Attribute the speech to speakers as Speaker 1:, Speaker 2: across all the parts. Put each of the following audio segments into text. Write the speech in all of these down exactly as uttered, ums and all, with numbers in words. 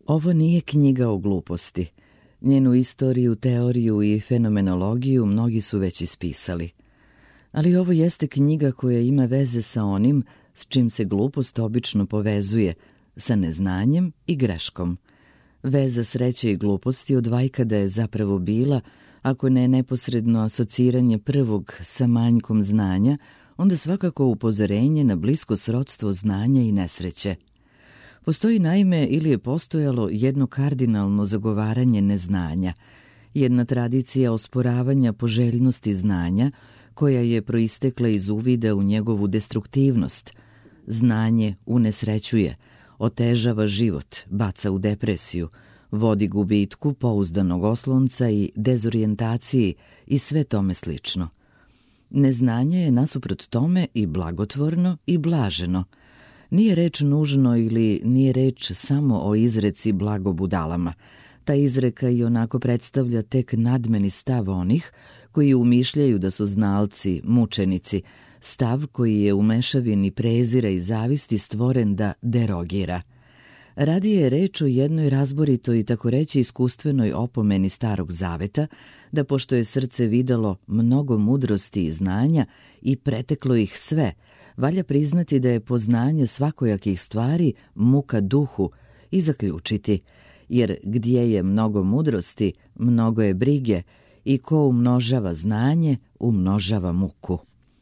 Speaker 1: Ovo nije knjiga o gluposti. Njenu istoriju, teoriju i fenomenologiju mnogi su već ispisali. Ali ovo jeste knjiga koja ima veze sa onim s čim se glupost obično povezuje, sa neznanjem i greškom. Veza sreće i gluposti od vajkada je zapravo bila, ako ne neposredno asociranje prvog sa manjkom znanja, onda svakako upozorenje na blisko srodstvo znanja i nesreće. Postoji naime ili je postojalo jedno kardinalno zagovaranje neznanja, jedna tradicija osporavanja poželjnosti znanja koja je proistekla iz uvida u njegovu destruktivnost. Znanje unesrećuje, otežava život, baca u depresiju, vodi gubitku pouzdanog oslonca i dezorijentaciji i sve tome slično. Neznanje je nasuprot tome i blagotvorno i blaženo. Nije reč nužno ili nije reč samo o izreci blago budalama. Ta izreka i onako predstavlja tek nadmeni stav onih koji umišljaju da su znalci, mučenici, stav koji je u mešavini prezira i zavisti stvoren da derogira. Radije je reč o jednoj razboritoj i tako reći iskustvenoj opomeni Starog Zaveta, da pošto je srce videlo mnogo mudrosti i znanja i preteklo ih sve, valja priznati da je poznanje svakojakih stvari muka duhu i zaključiti, jer gdje je mnogo mudrosti, mnogo je brige i ko umnožava znanje, umnožava muku.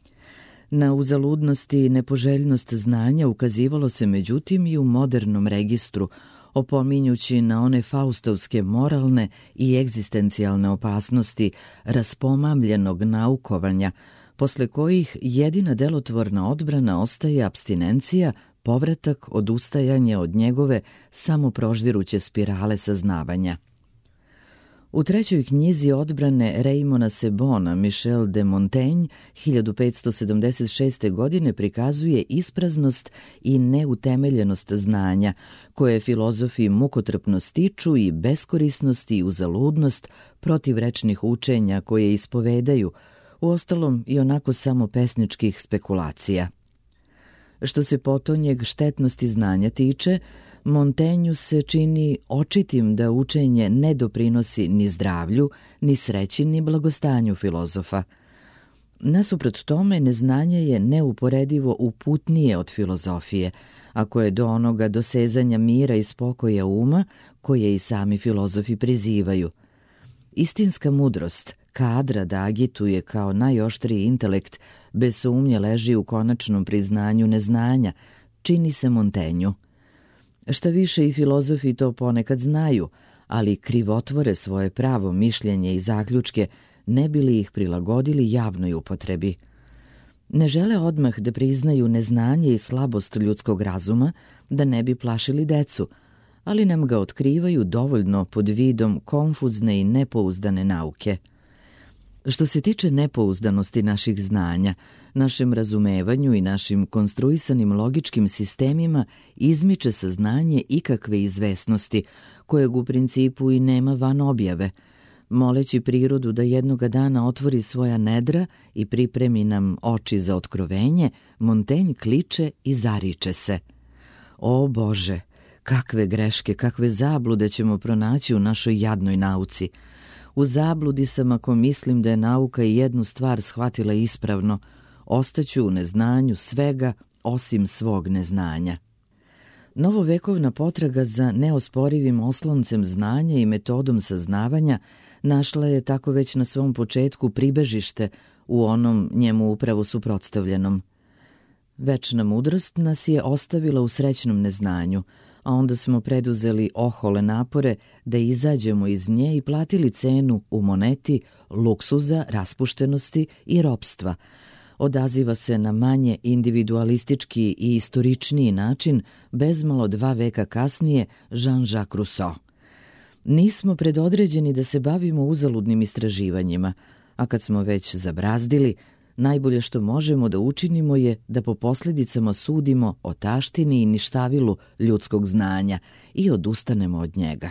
Speaker 1: Na uzaludnost i nepoželjnost znanja ukazivalo se međutim i u modernom registru, opominjući na one faustovske moralne i egzistencijalne opasnosti raspomamljenog naukovanja, posle kojih jedina delotvorna odbrana ostaje apstinencija, povratak, odustajanje od njegove samoproždiruće spirale saznavanja. U trećoj knjizi odbrane Raymona Sebona Michel de Montaigne hiljadu petsto sedamdeset šeste. godine prikazuje ispraznost i neutemeljenost znanja, koje filozofi mukotrpno stiču i beskorisnost i uzaludnost protivrečnih učenja koje ispovedaju, uostalom i onako samo pesničkih spekulacija. Što se potonjeg štetnosti znanja tiče, Montaigneu se čini očitim da učenje ne doprinosi ni zdravlju, ni sreći, ni blagostanju filozofa. Nasuprot tome, neznanje je neuporedivo uputnije od filozofije, ako je do onoga dosezanja mira i spokoja uma, koje i sami filozofi prizivaju. Istinska mudrost, kadra da agituje kao najoštriji intelekt, bez sumnje leži u konačnom priznanju neznanja, čini se Montaignu. Šta više, i filozofi to ponekad znaju, ali krivotvore svoje pravo mišljenje i zaključke, ne bi li ih prilagodili javnoj upotrebi. Ne žele odmah da priznaju neznanje i slabost ljudskog razuma, da ne bi plašili decu, ali nam ga otkrivaju dovoljno pod vidom konfuzne i nepouzdane nauke. Što se tiče nepouzdanosti naših znanja, našem razumevanju i našim konstruisanim logičkim sistemima izmiče saznanje ikakve izvesnosti, kojeg u principu i nema van objave. Moleći prirodu da jednoga dana otvori svoja nedra i pripremi nam oči za otkrovenje, Montaigne kliče i zariče se. O Bože, kakve greške, kakve zablude ćemo pronaći u našoj jadnoj nauci. U zabludi sam ako mislim da je nauka i jednu stvar shvatila ispravno, ostaću u neznanju svega osim svog neznanja. Novovekovna potraga za neosporivim osloncem znanja i metodom saznavanja našla je tako već na svom početku pribežište u onom njemu upravo suprotstavljenom. Večna mudrost nas je ostavila u srećnom neznanju, a onda smo preduzeli ohole napore da izađemo iz nje i platili cenu u moneti luksuza, raspuštenosti i ropstva. Odaziva se na manje individualistički i istoričniji način bezmalo dva veka kasnije Jean-Jacques Rousseau. Nismo predodređeni da se bavimo uzaludnim istraživanjima, a kad smo već zabrazdili, najbolje što možemo da učinimo je da po posljedicama sudimo o taštini i ništavilu ljudskog znanja i odustanemo od njega.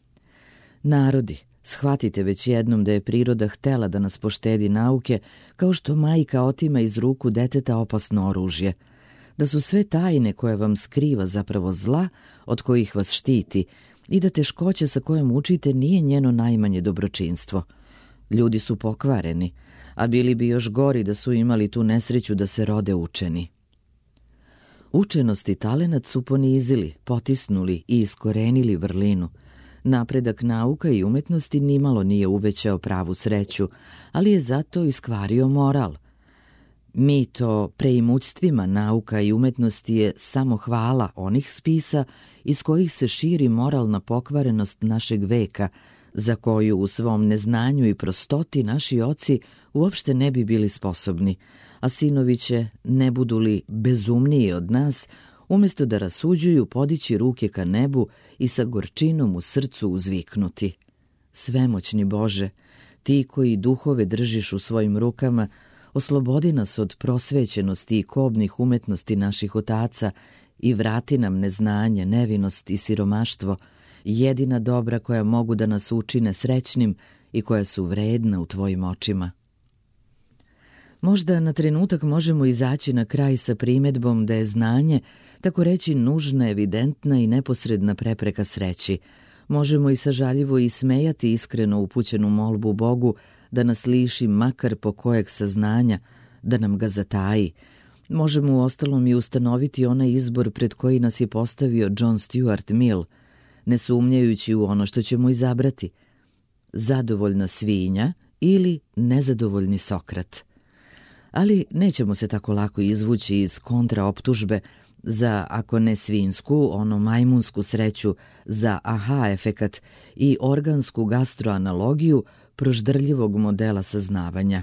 Speaker 1: Narodi, shvatite već jednom da je priroda htela da nas poštedi nauke, kao što majka otima iz ruku deteta opasno oružje, da su sve tajne koje vam skriva zapravo zla od kojih vas štiti i da teškoća sa kojom učite nije njeno najmanje dobročinstvo. Ljudi su pokvareni, a bili bi još gori da su imali tu nesreću da se rode učeni. Učenost i talenat su ponizili, potisnuli i iskorenili vrlinu. Napredak nauka i umetnosti nimalo nije uvećao pravu sreću, ali je zato iskvario moral. Mito preimućstvima nauka i umetnosti je samo hvala onih spisa iz kojih se širi moralna pokvarenost našeg veka, za koju u svom neznanju i prostoti naši oci uopšte ne bi bili sposobni, a sinovi će, ne budu li bezumniji od nas, umjesto da rasuđuju, podići ruke ka nebu i sa gorčinom u srcu uzviknuti: Svemoćni Bože, ti koji duhove držiš u svojim rukama, oslobodi nas od prosvećenosti i kobnih umetnosti naših otaca i vrati nam neznanje, nevinost i siromaštvo, jedina dobra koja mogu da nas učine srećnim i koja su vredna u tvojim očima. Možda na trenutak možemo izaći na kraj sa primedbom da je znanje, tako reći, nužna, evidentna i neposredna prepreka sreći. Možemo i sažaljivo ismejati iskreno upućenu molbu Bogu da nas liši makar po kojeg saznanja, da nam ga zataji. Možemo u ostalom i ustanoviti onaj izbor pred koji nas je postavio John Stuart Mill, ne sumnjajući u ono što ćemo izabrati: zadovoljna svinja ili nezadovoljni Sokrat. Ali nećemo se tako lako izvući iz kontraoptužbe za, ako ne svinsku, ono majmunsku sreću, za aha efekat i organsku gastroanalogiju proždrljivog modela saznavanja.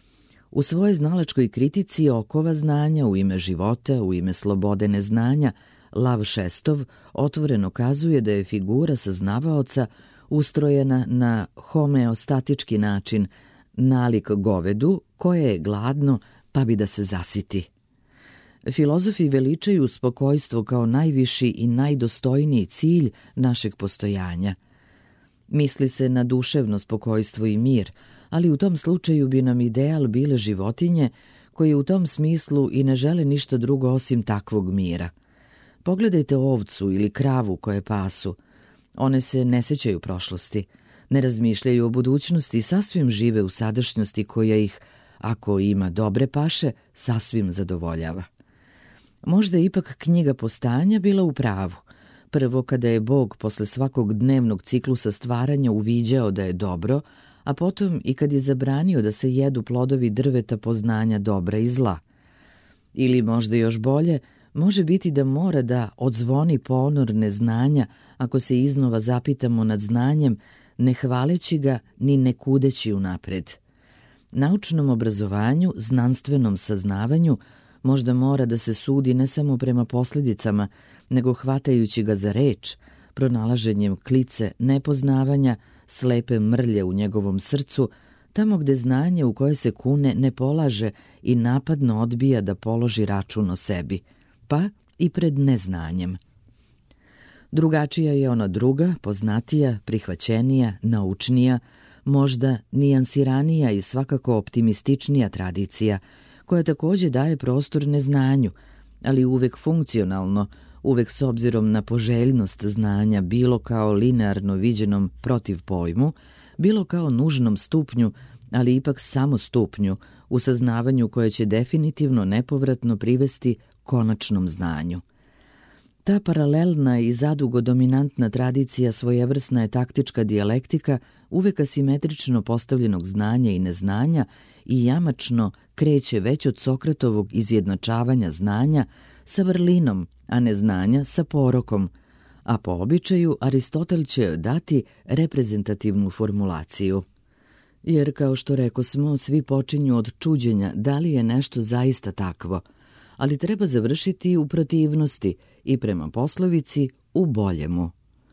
Speaker 1: U svojoj znalačkoj kritici okova znanja u ime života, u ime slobode neznanja, Lav Šestov otvoreno kazuje da je figura saznavaoca ustrojena na homeostatički način, nalik govedu koje je gladno pa bi da se zasiti. Filozofi veličaju spokojstvo kao najviši i najdostojniji cilj našeg postojanja. Misli se na duševno spokojstvo i mir, ali u tom slučaju bi nam ideal bile životinje koje u tom smislu i ne žele ništa drugo osim takvog mira. Pogledajte ovcu ili kravu koje pasu. One se ne sećaju prošlosti, ne razmišljaju o budućnosti i sasvim žive u sadašnjosti koja ih, ako ima dobre paše, sasvim zadovoljava. Možda je ipak knjiga Postanja bila u pravu. Prvo, kada je Bog posle svakog dnevnog ciklusa stvaranja uviđao da je dobro, a potom i kad je zabranio da se jedu plodovi drveta poznanja dobra i zla. Ili možda još bolje, može biti da mora da odzvoni ponor neznanja ako se iznova zapitamo nad znanjem, ne hvaleći ga ni ne kudeći unapred. Naučnom obrazovanju, znanstvenom saznavanju, možda mora da se sudi ne samo prema posljedicama, nego hvatajući ga za reč, pronalaženjem klice nepoznavanja, slepe mrlje u njegovom srcu, tamo gde znanje u koje se kune ne polaže i napadno odbija da položi račun o sebi, pa i pred neznanjem. Drugačija je ona druga, poznatija, prihvaćenija, naučnija, možda nijansiranija i svakako optimističnija tradicija, koja takođe daje prostor neznanju, ali uvek funkcionalno, uvek s obzirom na poželjnost znanja, bilo kao linearno viđenom protiv pojmu, bilo kao nužnom stupnju, ali ipak samo stupnju, u saznavanju koje će definitivno nepovratno privesti konačnom znanju. Ta paralelna i zadugo dominantna tradicija svojevrsna je taktička dijalektika uvek asimetrično postavljenog znanja i neznanja i jamačno kreće već od Sokratovog izjednačavanja znanja sa vrlinom, a neznanja sa porokom, a po običaju Aristotel će dati reprezentativnu formulaciju. Jer, kao što rekosmo, svi počinju od čuđenja da li je nešto zaista takvo, ali treba završiti u protivnosti i prema poslovici u boljemu.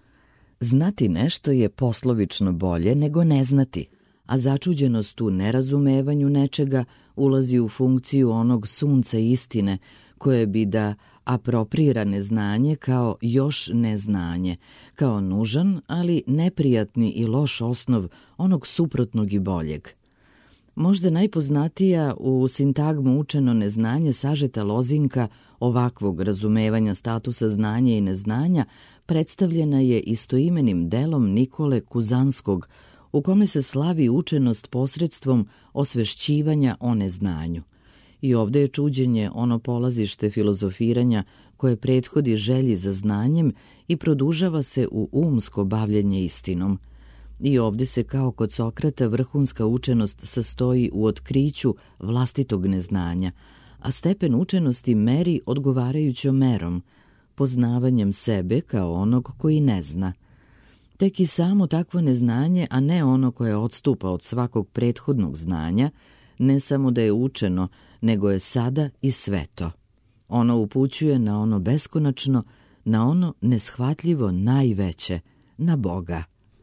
Speaker 1: Znati nešto je poslovično bolje nego ne znati, a začuđenost u nerazumevanju nečega ulazi u funkciju onog sunca istine koje bi da aproprira neznanje kao još neznanje, kao nužan, ali neprijatni i loš osnov onog suprotnog i boljeg. Možda najpoznatija u sintagmu učeno neznanje sažeta lozinka ovakvog razumevanja statusa znanja i neznanja predstavljena je istoimenim delom Nikole Kuzanskog, u kome se slavi učenost posredstvom osvešćivanja o neznanju. I ovde je čuđenje ono polazište filozofiranja koje prethodi želji za znanjem i produžava se u umsko bavljenje istinom. I ovde se kao kod Sokrata vrhunska učenost sastoji u otkriću vlastitog neznanja, a stepen učenosti meri odgovarajućom merom, poznavanjem sebe kao onog koji ne zna. Tek i samo takvo neznanje, a ne ono koje odstupa od svakog prethodnog znanja, ne samo da je učeno, nego je sada i sveto. Ono upućuje na ono beskonačno, na ono neshvatljivo najveće, na Boga.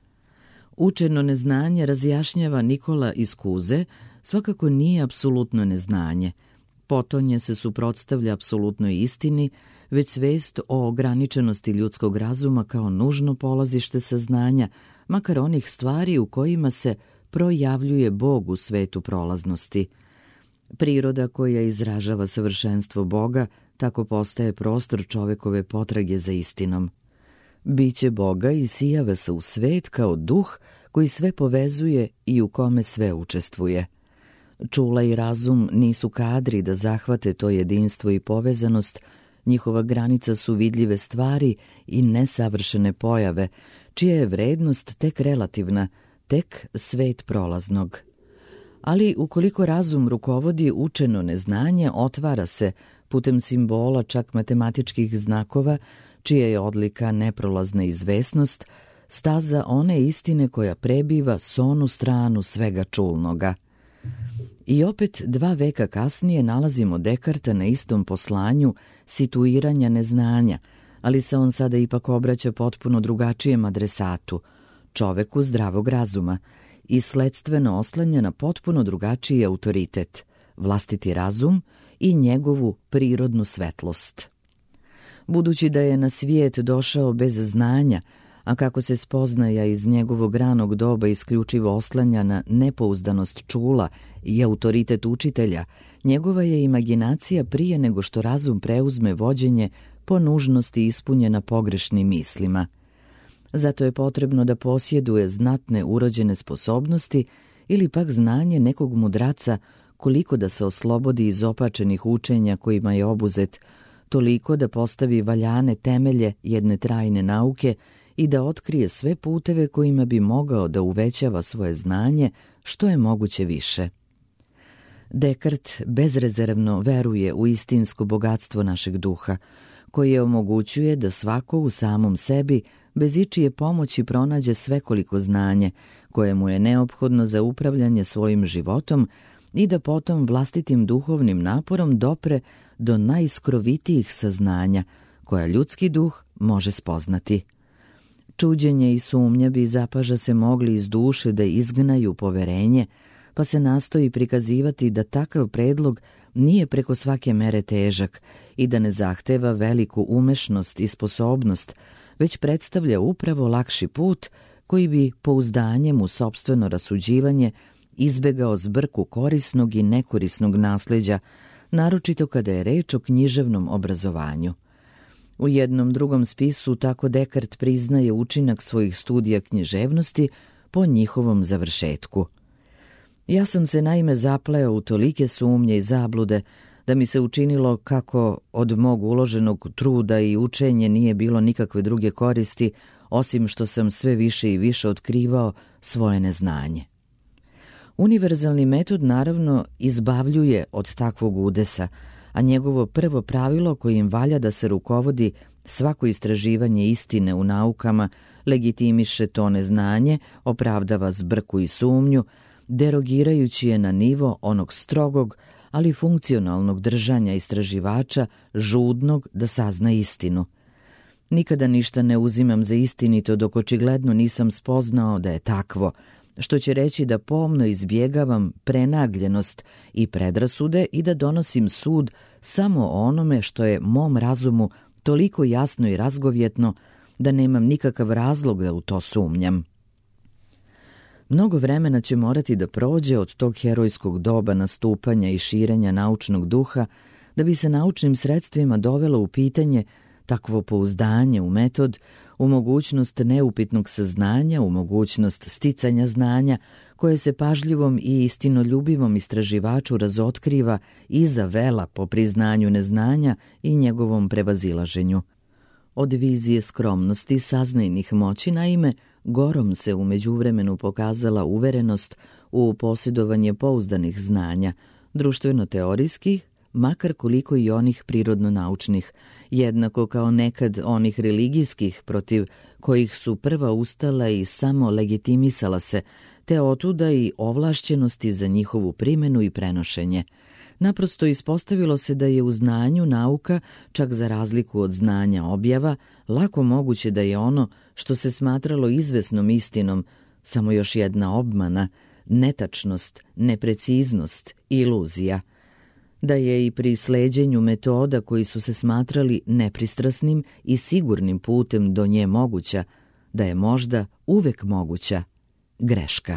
Speaker 1: Učeno neznanje, razjašnjava Nikola iz Kuze, svakako nije apsolutno neznanje. Potonje se suprotstavlja apsolutnoj istini, već svest o ograničenosti ljudskog razuma kao nužno polazište saznanja, makar onih stvari u kojima se projavljuje Bog u svetu prolaznosti. Priroda koja izražava savršenstvo Boga tako postaje prostor čovekove potrage za istinom. Biće Boga isijava se u svet kao duh koji sve povezuje i u kome sve učestvuje. Čula i razum nisu kadri da zahvate to jedinstvo i povezanost, njihova granica su vidljive stvari i nesavršene pojave, čija je vrednost tek relativna, tek svet prolaznog. Ali ukoliko razum rukovodi učeno neznanje, otvara se, putem simbola čak matematičkih znakova, čija je odlika neprolazna izvesnost, staza one istine koja prebiva s onu stranu svega čulnoga. I opet dva veka kasnije nalazimo Dekarta na istom poslanju situiranja neznanja, ali se on sada ipak obraća potpuno drugačijem adresatu, čoveku zdravog razuma, i sledstveno oslanja na potpuno drugačiji autoritet, vlastiti razum i njegovu prirodnu svetlost. Budući da je na svijet došao bez znanja, a kako se spoznaja iz njegovog ranog doba isključivo oslanja na nepouzdanost čula i autoritet učitelja, njegova je imaginacija prije nego što razum preuzme vođenje po nužnosti ispunjena pogrešnim mislima. Zato je potrebno da posjeduje znatne urođene sposobnosti ili pak znanje nekog mudraca koliko da se oslobodi iz opačenih učenja kojima je obuzet, toliko da postavi valjane temelje jedne trajne nauke i da otkrije sve puteve kojima bi mogao da uvećava svoje znanje što je moguće više. Dekart bezrezervno veruje u istinsko bogatstvo našeg duha, koje omogućuje da svako u samom sebi bez ičije pomoći pronađe svekoliko znanje, koje mu je neophodno za upravljanje svojim životom i da potom vlastitim duhovnim naporom dopre do najskrovitijih saznanja, koja ljudski duh može spoznati. Čuđenje i sumnja bi zapaža se mogli iz duše da izgnaju poverenje, pa se nastoji prikazivati da takav predlog nije preko svake mere težak i da ne zahteva veliku umešnost i sposobnost, već predstavlja upravo lakši put koji bi pouzdanjem u sopstveno rasuđivanje izbegao zbrku korisnog i nekorisnog nasleđa, naročito kada je reč o književnom obrazovanju. U jednom drugom spisu tako Dekart priznaje učinak svojih studija književnosti po njihovom završetku. Ja sam se naime zapleo u tolike sumnje i zablude da mi se učinilo kako od mog uloženog truda i učenje nije bilo nikakve druge koristi, osim što sam sve više i više otkrivao svoje neznanje. Univerzalni metod naravno izbavljuje od takvog udesa, a njegovo prvo pravilo kojim valja da se rukovodi svako istraživanje istine u naukama legitimiše to neznanje, opravdava zbrku i sumnju, derogirajući je na nivo onog strogog, ali funkcionalnog držanja istraživača, žudnog da sazna istinu. Nikada ništa ne uzimam za istinito dok očigledno nisam spoznao da je takvo, što će reći da pomno izbjegavam prenagljenost i predrasude i da donosim sud samo o onome što je mom razumu toliko jasno i razgovjetno da nemam nikakav razlog da u to sumnjam. Mnogo vremena će morati da prođe od tog herojskog doba nastupanja i širenja naučnog duha da bi se naučnim sredstvima dovelo u pitanje takvo pouzdanje u metod, u mogućnost neupitnog saznanja, u mogućnost sticanja znanja, koje se pažljivom i istinoljubivom istraživaču razotkriva iza vela po priznanju neznanja i njegovom prevazilaženju. Od vizije skromnosti saznajnih moći, naime, gorom se u međuvremenu pokazala uverenost u posjedovanje pouzdanih znanja, društveno-teorijskih, makar koliko i onih prirodno-naučnih, jednako kao nekad onih religijskih protiv kojih su prva ustala i samo legitimisala se, te otuda i ovlašćenosti za njihovu primjenu i prenošenje. Naprosto ispostavilo se da je u znanju nauka, čak za razliku od znanja objava, lako moguće da je ono što se smatralo izvesnom istinom samo još jedna obmana, netačnost, nepreciznost, iluzija. Da je i pri sleđenju metoda koji su se smatrali nepristrasnim i sigurnim putem do nje moguća, da je možda uvek moguća greška.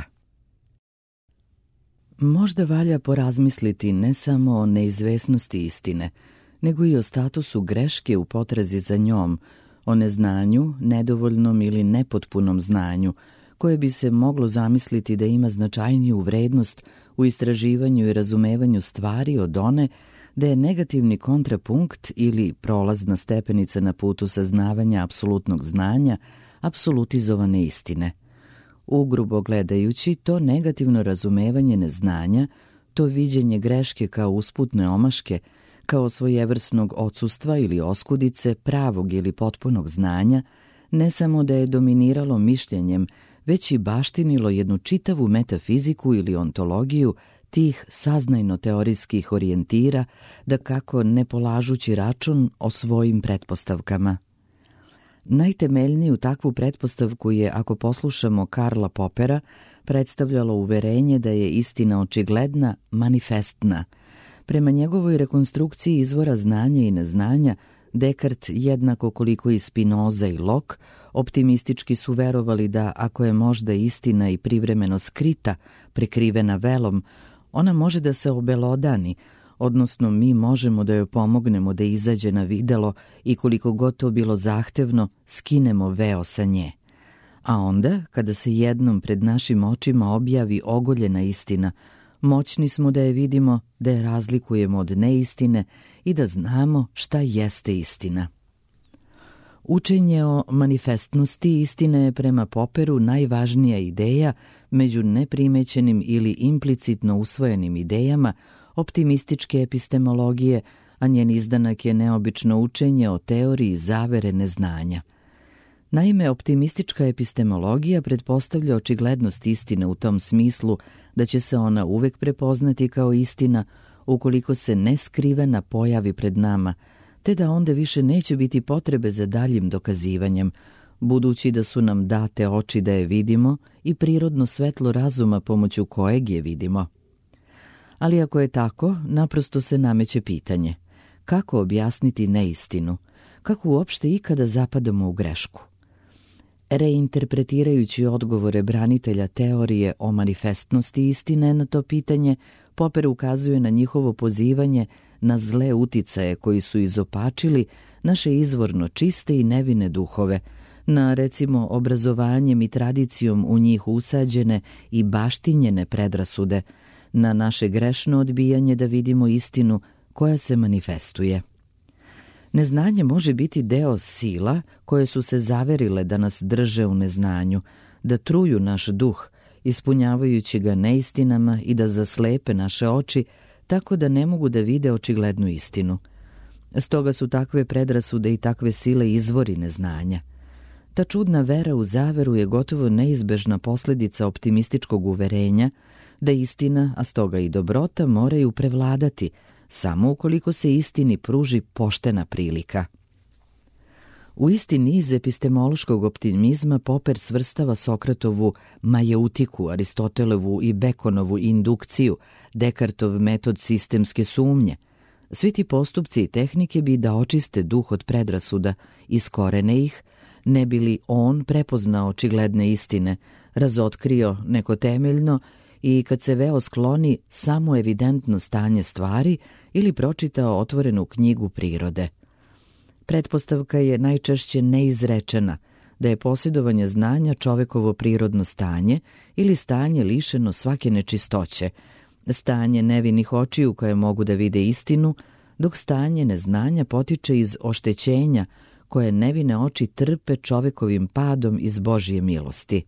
Speaker 1: Možda valja porazmisliti ne samo o neizvesnosti istine, nego i o statusu greške u potrazi za njom, o neznanju, nedovoljnom ili nepotpunom znanju, koje bi se moglo zamisliti da ima značajniju vrednost u istraživanju i razumevanju stvari od one da je negativni kontrapunkt ili prolazna stepenica na putu saznavanja apsolutnog znanja apsolutizovane istine. Ugrubo gledajući, to negativno razumevanje neznanja, to viđenje greške kao usputne omaške, kao svojevrsnog odsustva ili oskudice pravog ili potpunog znanja, ne samo da je dominiralo mišljenjem, već i baštinilo jednu čitavu metafiziku ili ontologiju tih saznajno-teorijskih orijentira, da kako ne polažući račun o svojim pretpostavkama. Najtemeljniju takvu pretpostavku je, ako poslušamo Karla Popera, predstavljalo uverenje da je istina očigledna, manifestna. Prema njegovoj rekonstrukciji izvora znanja i neznanja, Descartes, jednako koliko i Spinoza i Locke, optimistički su verovali da ako je možda istina i privremeno skrita, prekrivena velom, ona može da se obelodani, odnosno mi možemo da joj pomognemo da izađe na videlo i koliko god to bilo zahtevno, skinemo veo sa nje. A onda, kada se jednom pred našim očima objavi ogoljena istina, moćni smo da je vidimo, da je razlikujemo od neistine i da znamo šta jeste istina. Učenje o manifestnosti istine je prema Poperu najvažnija ideja među neprimećenim ili implicitno usvojenim idejama optimističke epistemologije, a njen izdanak je neobično učenje o teoriji zavere neznanja. Naime, optimistička epistemologija pretpostavlja očiglednost istine u tom smislu da će se ona uvek prepoznati kao istina ukoliko se neskrivena pojavi pred nama, te da onda više neće biti potrebe za daljim dokazivanjem, budući da su nam date oči da je vidimo i prirodno svetlo razuma pomoću kojeg je vidimo. Ali ako je tako, naprosto se nameće pitanje: kako objasniti neistinu? Kako uopšte ikada zapadamo u grešku? Reinterpretirajući odgovore branitelja teorije o manifestnosti istine na to pitanje, Popper ukazuje na njihovo pozivanje na zle uticaje koji su izopačili naše izvorno čiste i nevine duhove, na recimo obrazovanjem i tradicijom u njih usađene i baštinjene predrasude, na naše grešno odbijanje da vidimo istinu koja se manifestuje. Neznanje može biti deo sila koje su se zaverile da nas drže u neznanju, da truju naš duh, ispunjavajući ga neistinama i da zaslepe naše oči tako da ne mogu da vide očiglednu istinu. Stoga su takve predrasude i takve sile izvori neznanja. Ta čudna vera u zaveru je gotovo neizbežna posljedica optimističkog uverenja da istina, a stoga i dobrota, moraju prevladati, samo ukoliko se istini pruži poštena prilika. U isti niz epistemološkog optimizma Popper svrstava Sokratovu majeutiku, Aristotelevu i Bekonovu indukciju, Descartov metod sistemske sumnje. Svi ti postupci i tehnike bi da očiste duh od predrasuda, iskorene ih, ne bi li on prepoznao očigledne istine, razotkrio neko temeljno i kad se veo skloni samo evidentno stanje stvari ili pročitao otvorenu knjigu prirode. Pretpostavka je najčešće neizrečena, da je posjedovanje znanja čovekovo prirodno stanje ili stanje lišeno svake nečistoće, stanje nevinih očiju koje mogu da vide istinu, dok stanje neznanja potiče iz oštećenja koje nevine oči trpe čovekovim padom iz Božje milosti.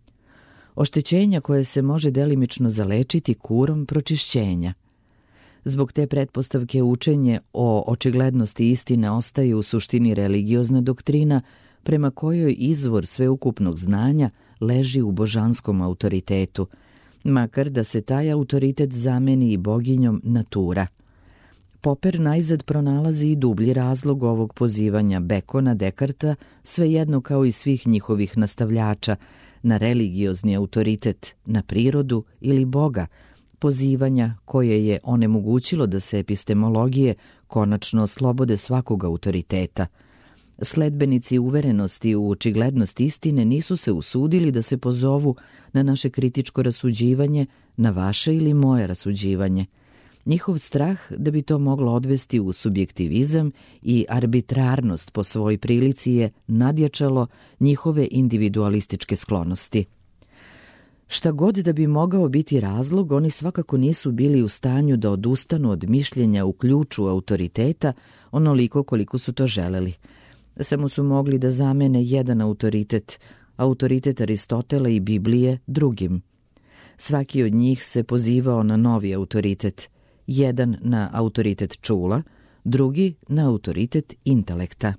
Speaker 1: Oštećenja koje se može delimično zalečiti kurom pročišćenja. Zbog te pretpostavke učenje o očiglednosti istine ostaje u suštini religiozna doktrina prema kojoj izvor sveukupnog znanja leži u božanskom autoritetu, makar da se taj autoritet zameni i boginjom natura. Popper najzad pronalazi i dublji razlog ovog pozivanja Bekona, Dekarta, svejedno kao i svih njihovih nastavljača, na religiozni autoritet, na prirodu ili Boga, pozivanja koje je onemogućilo da se epistemologije konačno oslobode svakog autoriteta. Sledbenici uverenosti u očiglednost istine nisu se usudili da se pozovu na naše kritičko rasuđivanje, na vaše ili moje rasuđivanje. Njihov strah da bi to moglo odvesti u subjektivizam i arbitrarnost po svoj prilici je nadjačalo njihove individualističke sklonosti. Šta god da bi mogao biti razlog, oni svakako nisu bili u stanju da odustanu od mišljenja u ključu autoriteta onoliko koliko su to želeli. Samo su mogli da zamene jedan autoritet, autoritet Aristotela i Biblije, drugim. Svaki od njih se pozivao na novi autoritet, jedan na autoritet čula, drugi na autoritet intelekta.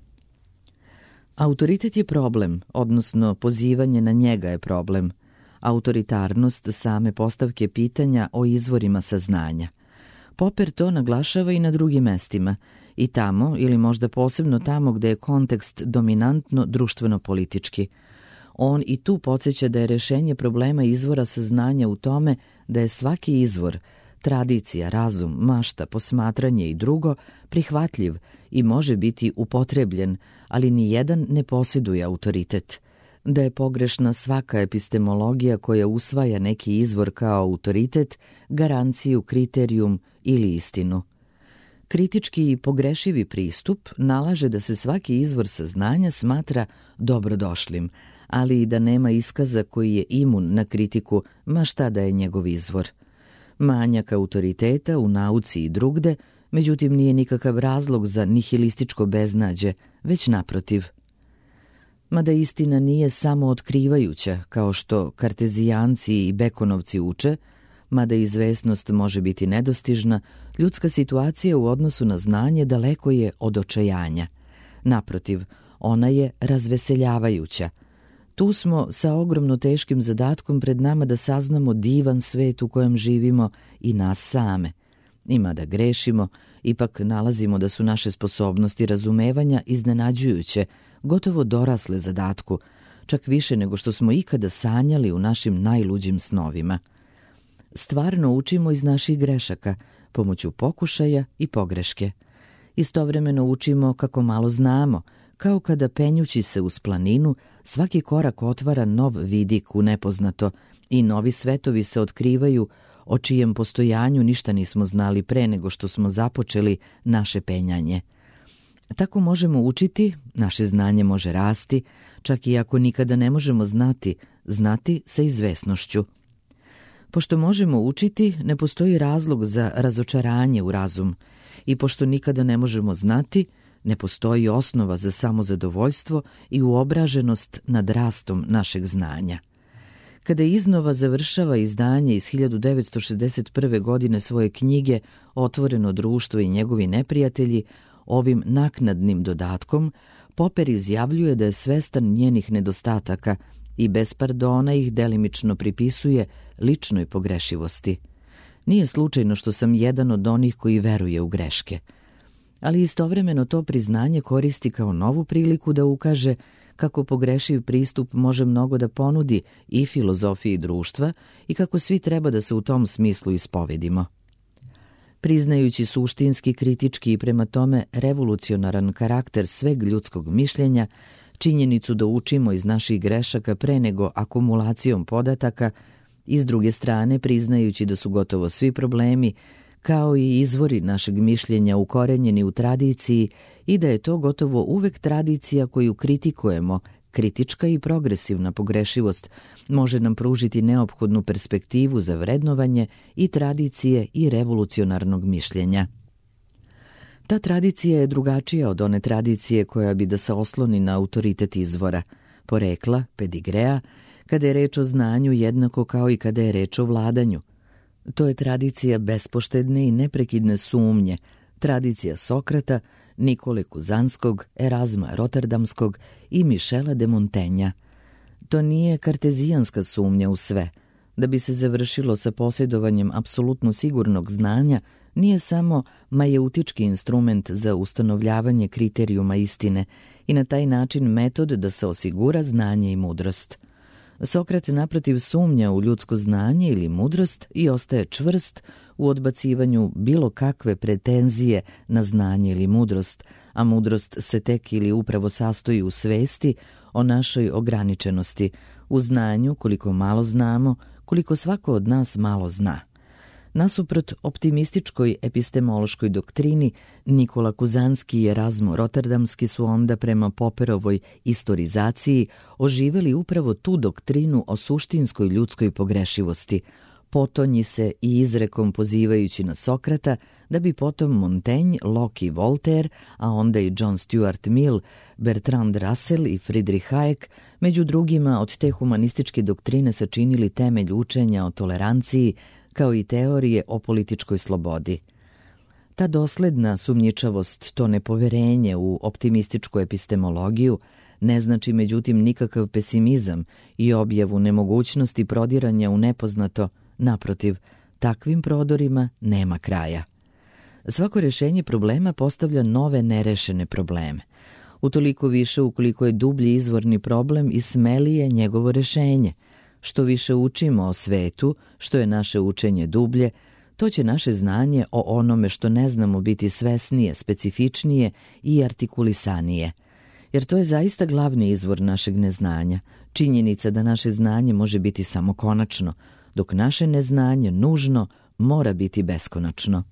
Speaker 1: Autoritet je problem, odnosno pozivanje na njega je problem. Autoritarnost same postavke pitanja o izvorima saznanja. Popper to naglašava i na drugim mestima, i tamo, ili možda posebno tamo gde je kontekst dominantno društveno-politički. On i tu podsjeća da je rešenje problema izvora saznanja u tome da je svaki izvor, tradicija, razum, mašta, posmatranje i drugo, prihvatljiv i može biti upotrebljen, ali ni jedan ne posjeduje autoritet. Da je pogrešna svaka epistemologija koja usvaja neki izvor kao autoritet, garanciju, kriterijum ili istinu. Kritički i pogrešivi pristup nalaže da se svaki izvor saznanja smatra dobrodošlim, ali i da nema iskaza koji je imun na kritiku, ma šta da je njegov izvor. Manjak autoriteta u nauci i drugde, međutim, nije nikakav razlog za nihilističko beznađe, već naprotiv. Mada istina nije samo otkrivajuća, kao što kartezijanci i Bekonovci uče, mada izvesnost može biti nedostižna, ljudska situacija u odnosu na znanje daleko je od očajanja. Naprotiv, ona je razveseljavajuća. Tu smo sa ogromno teškim zadatkom pred nama da saznamo divan svet u kojem živimo i nas same. I mada grešimo, ipak nalazimo da su naše sposobnosti razumevanja iznenađujuće, gotovo dorasle zadatku, čak više nego što smo ikada sanjali u našim najluđim snovima. Stvarno učimo iz naših grešaka, pomoću pokušaja i pogreške. Istovremeno učimo kako malo znamo, kao kada penjući se uz planinu, svaki korak otvara nov vidik u nepoznato i novi svetovi se otkrivaju o čijem postojanju ništa nismo znali pre nego što smo započeli naše penjanje. Tako možemo učiti, naše znanje može rasti, čak i ako nikada ne možemo znati, znati sa izvesnošću. Pošto možemo učiti, ne postoji razlog za razočaranje u razum, i pošto nikada ne možemo znati, ne postoji osnova za samozadovoljstvo i uobraženost nad rastom našeg znanja. Kada iznova završava izdanje iz hiljadu devetsto šezdeset prve. godine svoje knjige Otvoreno društvo i njegovi neprijatelji, ovim naknadnim dodatkom, Popper izjavljuje da je svestan njenih nedostataka i bez pardona ih delimično pripisuje ličnoj pogrešivosti. Nije slučajno što sam jedan od onih koji veruje u greške. Ali istovremeno to priznanje koristi kao novu priliku da ukaže kako pogrešiv pristup može mnogo da ponudi i filozofiji društva i kako svi treba da se u tom smislu ispovedimo. Priznajući suštinski, kritički i prema tome revolucionaran karakter sveg ljudskog mišljenja, činjenicu da učimo iz naših grešaka pre nego akumulacijom podataka, i s druge strane priznajući da su gotovo svi problemi, kao i izvori našeg mišljenja ukorenjeni u tradiciji i da je to gotovo uvek tradicija koju kritikujemo. Kritička i progresivna pogrešivost može nam pružiti neophodnu perspektivu za vrednovanje i tradicije i revolucionarnog mišljenja. Ta tradicija je drugačija od one tradicije koja bi da se osloni na autoritet izvora, porekla, pedigrea, kada je reč o znanju jednako kao i kada je reč o vladanju. To je tradicija bespoštedne i neprekidne sumnje, tradicija Sokrata, Nikole Kuzanskog, Erazma Roterdamskog i Mišela de Montenja. To nije kartezijanska sumnja u sve. Da bi se završilo sa posjedovanjem apsolutno sigurnog znanja, nije samo majeutički instrument za ustanovljavanje kriterijuma istine i na taj način metod da se osigura znanje i mudrost. Sokrat naprotiv sumnja u ljudsko znanje ili mudrost i ostaje čvrst u odbacivanju bilo kakve pretenzije na znanje ili mudrost, a mudrost se tek ili upravo sastoji u svesti o našoj ograničenosti, u znanju koliko malo znamo, koliko svako od nas malo zna. Nasuprot optimističkoj epistemološkoj doktrini, Nikola Kuzanski i Erazmo Roterdamski su onda prema Popperovoj istorizaciji oživeli upravo tu doktrinu o suštinskoj ljudskoj pogrešivosti, potonji se i izrekom pozivajući na Sokrata, da bi potom Montaigne, Locke i Voltaire, a onda i John Stuart Mill, Bertrand Russell i Friedrich Hayek, među drugima od te humanističke doktrine sačinili temelj učenja o toleranciji, kao i teorije o političkoj slobodi. Ta dosledna sumnjičavost, to nepoverenje u optimističku epistemologiju, ne znači međutim nikakav pesimizam i objavu nemogućnosti prodiranja u nepoznato, naprotiv, takvim prodorima nema kraja. Svako rešenje problema postavlja nove nerešene probleme. Utoliko više ukoliko je dublji izvorni problem i smelije njegovo rešenje. Što više učimo o svetu, što je naše učenje dublje, to će naše znanje o onome što ne znamo biti svesnije, specifičnije i artikulisanije. Jer to je zaista glavni izvor našeg neznanja, činjenica da naše znanje može biti samo konačno, dok naše neznanje nužno mora biti beskonačno.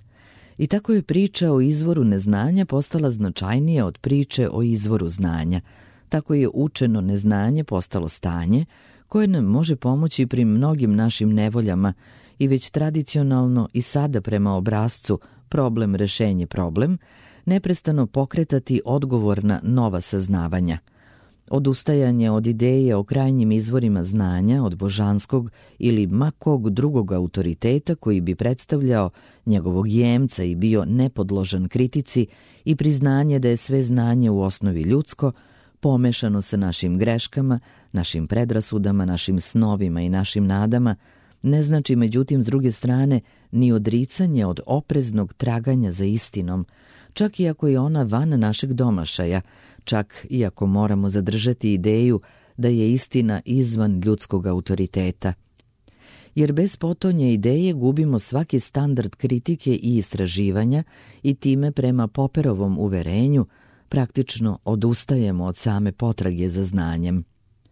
Speaker 1: I tako je priča o izvoru neznanja postala značajnija od priče o izvoru znanja. Tako je učeno neznanje postalo stanje koje nam može pomoći pri mnogim našim nevoljama i već tradicionalno i sada prema obrascu problem rešenje problem, neprestano pokretati odgovor na nova saznavanja. Odustajanje od ideje o krajnjim izvorima znanja, od božanskog ili ma kog drugog autoriteta koji bi predstavljao njegovog jemca i bio nepodložan kritici i priznanje da je sve znanje u osnovi ljudsko, pomešano sa našim greškama, našim predrasudama, našim snovima i našim nadama, ne znači međutim s druge strane ni odricanje od opreznog traganja za istinom, čak i ako je ona van našeg domašaja, čak i ako moramo zadržati ideju da je istina izvan ljudskog autoriteta. Jer bez potonje ideje gubimo svaki standard kritike i istraživanja i time prema Popperovom uverenju praktično odustajemo od same potrage za znanjem.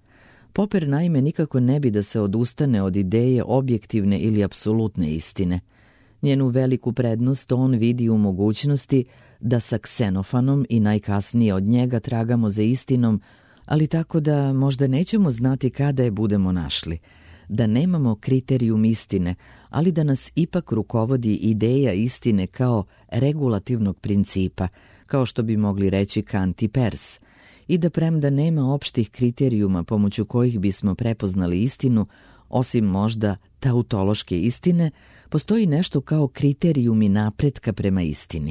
Speaker 1: Popper naime nikako ne bi da se odustane od ideje objektivne ili apsolutne istine. Njenu veliku prednost on vidi u mogućnosti da sa Ksenofanom i najkasnije od njega tragamo za istinom, ali tako da možda nećemo znati kada je budemo našli, da nemamo kriterijum istine, ali da nas ipak rukovodi ideja istine kao regulativnog principa, kao što bi mogli reći Kant i Peirce, i da premda nema opštih kriterijuma pomoću kojih bismo prepoznali istinu, osim možda tautološke istine, postoji nešto kao kriterijumi napretka prema istini.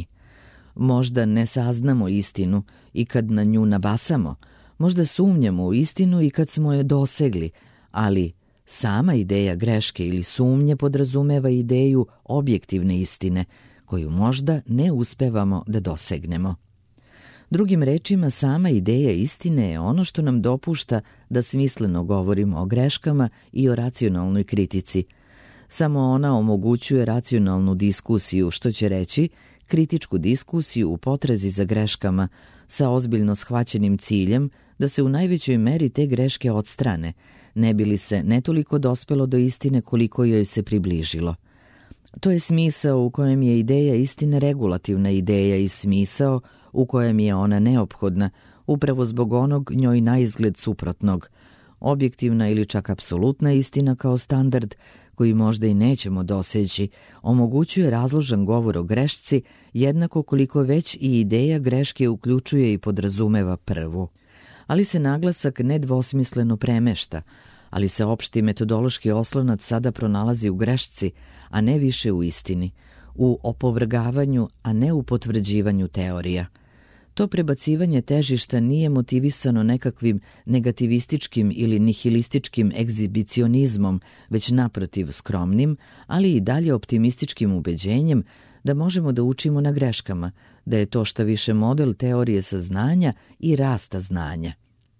Speaker 1: Možda ne saznamo istinu i kad na nju nabasamo, možda sumnjamo u istinu i kad smo je dosegli, ali sama ideja greške ili sumnje podrazumeva ideju objektivne istine, koju možda ne uspevamo da dosegnemo. Drugim rečima, sama ideja istine je ono što nam dopušta da smisleno govorimo o greškama i o racionalnoj kritici. Samo ona omogućuje racionalnu diskusiju, što će reći kritičku diskusiju u potrazi za greškama, sa ozbiljno shvaćenim ciljem da se u najvećoj meri te greške odstrane, ne bi li se ne toliko dospelo do istine koliko joj se približilo. To je smisao u kojem je ideja istine regulativna ideja i smisao u kojem je ona neophodna, upravo zbog onog njoj naizgled suprotnog. Objektivna ili čak apsolutna istina kao standard, koji možda i nećemo doseći, omogućuje razložan govor o grešci, jednako koliko već i ideja greške uključuje i podrazumeva prvu. Ali se naglasak nedvosmisleno premešta, ali se opšti metodološki oslonac sada pronalazi u grešci, a ne više u istini, u opovrgavanju, a ne u potvrđivanju teorija. To prebacivanje težišta nije motivisano nekakvim negativističkim ili nihilističkim egzibicionizmom, već naprotiv skromnim, ali i dalje optimističkim ubeđenjem da možemo da učimo na greškama, da je to šta više model teorije saznanja i rasta znanja.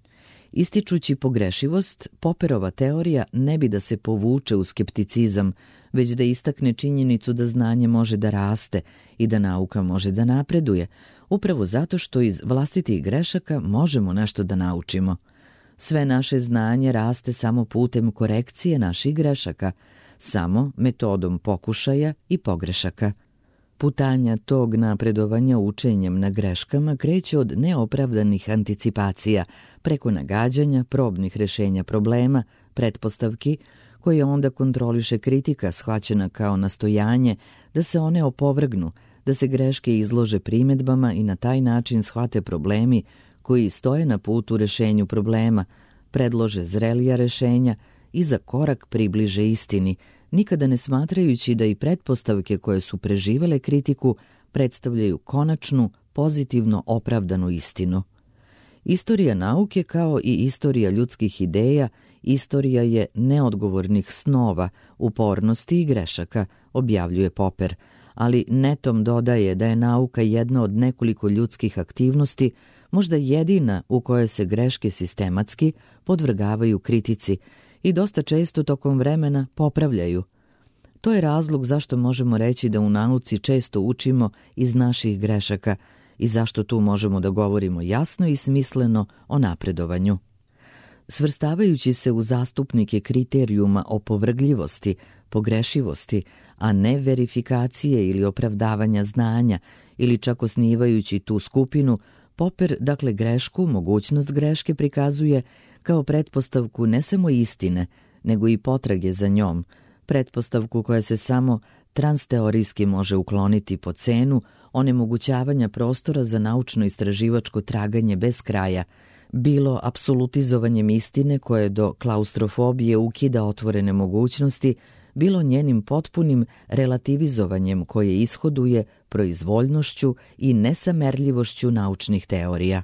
Speaker 1: Ističući pogrešivost, Popperova teorija ne bi da se povuče u skepticizam, već da istakne činjenicu da znanje može da raste i da nauka može da napreduje, upravo zato što iz vlastitih grešaka možemo nešto da naučimo. Sve naše znanje raste samo putem korekcije naših grešaka, samo metodom pokušaja i pogrešaka. Putanja tog napredovanja učenjem na greškama kreće od neopravdanih anticipacija, preko nagađanja, probnih rešenja problema, pretpostavki, koje onda kontroliše kritika shvaćena kao nastojanje da se one opovrgnu, da se greške izlože primedbama i na taj način shvate problemi koji stoje na putu rešenju problema, predlože zrelija rešenja i za korak približe istini, nikada ne smatrajući da i pretpostavke koje su preživele kritiku predstavljaju konačnu, pozitivno opravdanu istinu. Istorija nauke, kao i istorija ljudskih ideja, istorija je neodgovornih snova, upornosti i grešaka, objavljuje Popper, ali netom dodaje da je nauka jedna od nekoliko ljudskih aktivnosti, možda jedina u kojoj se greške sistematski podvrgavaju kritici i dosta često tokom vremena popravljaju. To je razlog zašto možemo reći da u nauci često učimo iz naših grešaka i zašto tu možemo da govorimo jasno i smisleno o napredovanju. Svrstavajući se u zastupnike kriterijuma opovrgljivosti, pogrešivosti, a ne verifikacije ili opravdavanja znanja, ili čak osnivajući tu skupinu, Popper, dakle grešku, mogućnost greške prikazuje kao pretpostavku ne samo istine, nego i potrage za njom, pretpostavku koja se samo transteorijski može ukloniti po cenu onemogućavanja prostora za naučno-istraživačko traganje bez kraja, bilo apsolutizovanjem istine koje do klaustrofobije ukida otvorene mogućnosti, bilo njenim potpunim relativizovanjem koje ishoduje proizvoljnošću i nesamerljivošću naučnih teorija.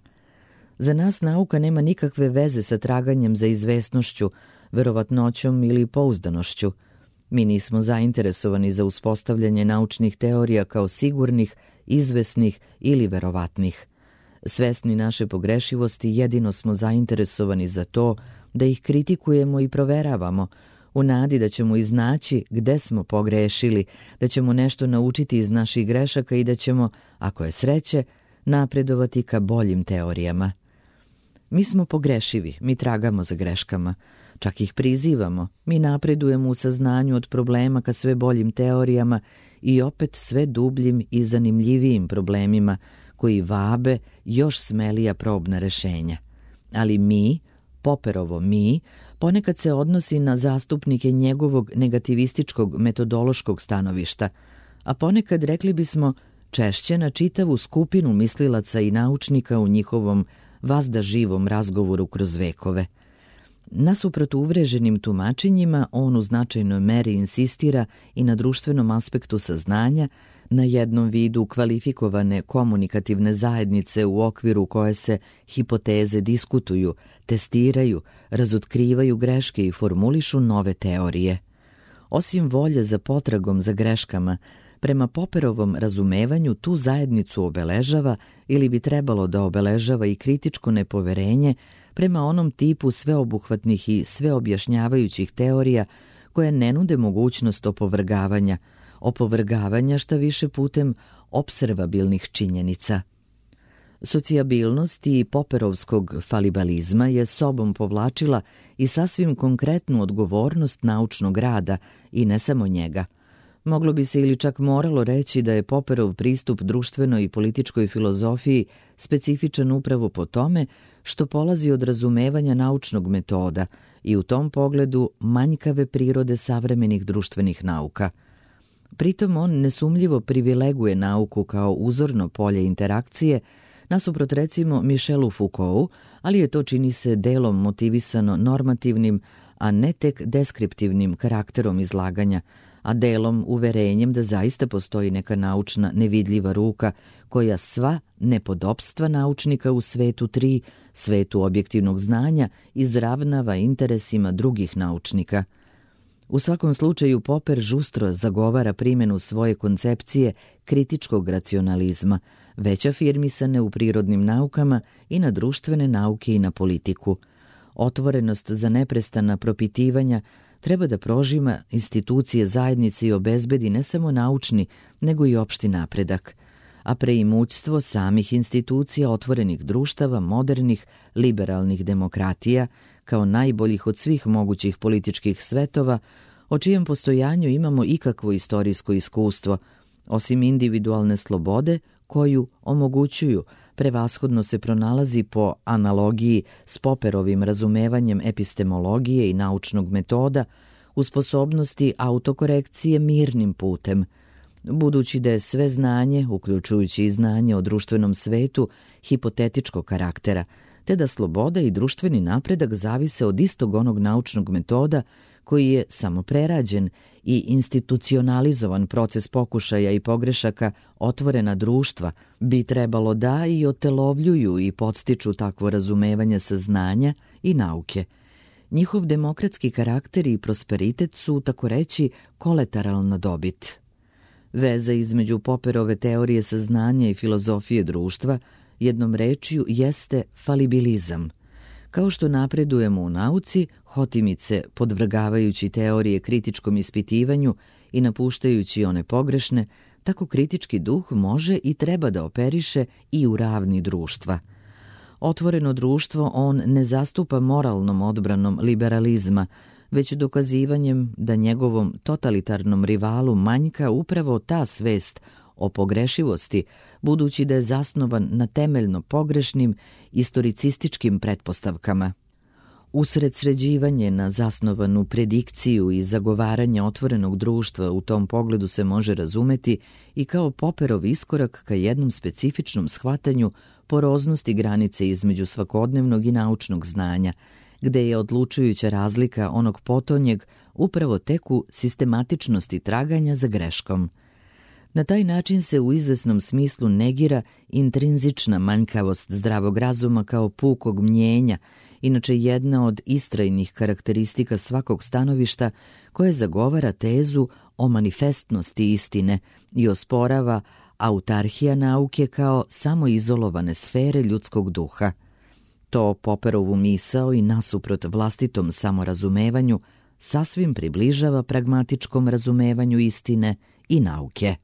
Speaker 1: Za nas nauka nema nikakve veze sa traganjem za izvesnošću, verovatnoćom ili pouzdanošću. Mi nismo zainteresovani za uspostavljanje naučnih teorija kao sigurnih, izvesnih ili verovatnih. Svesni naše pogrešivosti, jedino smo zainteresovani za to da ih kritikujemo i proveravamo, u nadi da ćemo iznaći gde smo pogrešili, da ćemo nešto naučiti iz naših grešaka i da ćemo, ako je sreće, napredovati ka boljim teorijama. Mi smo pogrešivi, mi tragamo za greškama, čak ih prizivamo, mi napredujemo u saznanju od problema ka sve boljim teorijama i opet sve dubljim i zanimljivijim problemima koji vabe još smelija probna rešenja. Ali mi, Popperovo mi, ponekad se odnosi na zastupnike njegovog negativističkog metodološkog stanovišta, a ponekad, rekli bismo, češće na čitavu skupinu mislilaca i naučnika u njihovom vazda živom razgovoru kroz vekove. Nasuprot uvreženim tumačenjima, on u značajnoj meri insistira i na društvenom aspektu saznanja, na jednom vidu kvalifikovane komunikativne zajednice u okviru koje se hipoteze diskutuju, testiraju, razotkrivaju greške i formulišu nove teorije. Osim volje za potragom za greškama, prema Popperovom razumevanju tu zajednicu obeležava ili bi trebalo da obeležava i kritičko nepoverenje prema onom tipu sveobuhvatnih i sveobjašnjavajućih teorija koje ne nude mogućnost opovrgavanja, opovrgavanja šta više putem opservabilnih činjenica. Socijabilnost i Popperovskog falibalizma je sobom povlačila i sasvim konkretnu odgovornost naučnog rada i ne samo njega. Moglo bi se ili čak moralo reći da je Popperov pristup društvenoj i političkoj filozofiji specifičan upravo po tome što polazi od razumevanja naučnog metoda i u tom pogledu manjkave prirode savremenih društvenih nauka. Pritom on nesumljivo privileguje nauku kao uzorno polje interakcije, nasuprot recimo Michelu Foucaultu, ali je to čini se delom motivisano normativnim, a ne tek deskriptivnim karakterom izlaganja, a delom uverenjem da zaista postoji neka naučna nevidljiva ruka koja sva nepodopstva naučnika u svetu tri, svetu objektivnog znanja, izravnava interesima drugih naučnika. U svakom slučaju Popper žustro zagovara primjenu svoje koncepcije kritičkog racionalizma, već afirmisane u prirodnim naukama i na društvene nauke i na politiku. Otvorenost za neprestana propitivanja treba da prožima institucije zajednice i obezbedi ne samo naučni, nego i opšti napredak, a preimućstvo samih institucija otvorenih društava, modernih, liberalnih demokratija, kao najboljih od svih mogućih političkih svetova, o čijem postojanju imamo ikakvo istorijsko iskustvo, osim individualne slobode koju omogućuju, prevashodno se pronalazi po analogiji s Popperovim razumevanjem epistemologije i naučnog metoda u sposobnosti autokorekcije mirnim putem, budući da je sve znanje, uključujući i znanje o društvenom svetu, hipotetičkog karaktera, te da sloboda i društveni napredak zavise od istog onog naučnog metoda koji je samo prerađen i institucionalizovan proces pokušaja i pogrešaka otvorena društva bi trebalo da i otelovljuju i podstiču takvo razumevanje saznanja i nauke. Njihov demokratski karakter i prosperitet su, tako reći, kolateralna dobit. Veza između Popperove teorije saznanja i filozofije društva, jednom rečju, jeste falibilizam. Kao što napredujemo u nauci, hotimice podvrgavajući teorije kritičkom ispitivanju i napuštajući one pogrešne, tako kritički duh može i treba da operiše i u ravni društva. Otvoreno društvo on ne zastupa moralnom odbranom liberalizma, već dokazivanjem da njegovom totalitarnom rivalu manjka upravo ta svest o pogrešivosti, budući da je zasnovan na temeljno pogrešnim istoricističkim pretpostavkama. Usredsređivanje na zasnovanu predikciju i zagovaranje otvorenog društva u tom pogledu se može razumeti i kao Popperov iskorak ka jednom specifičnom shvatanju poroznosti granice između svakodnevnog i naučnog znanja, gde je odlučujuća razlika onog potonjeg upravo tek u sistematičnosti traganja za greškom. Na taj način se u izvesnom smislu negira intrinzična manjkavost zdravog razuma kao pukog mnjenja, inače jedna od istrajnih karakteristika svakog stanovišta koje zagovara tezu o manifestnosti istine i osporava autarhija nauke kao samoizolovane sfere ljudskog duha. To Popperovu misao i nasuprot vlastitom samorazumevanju sasvim približava pragmatičkom razumevanju istine i nauke.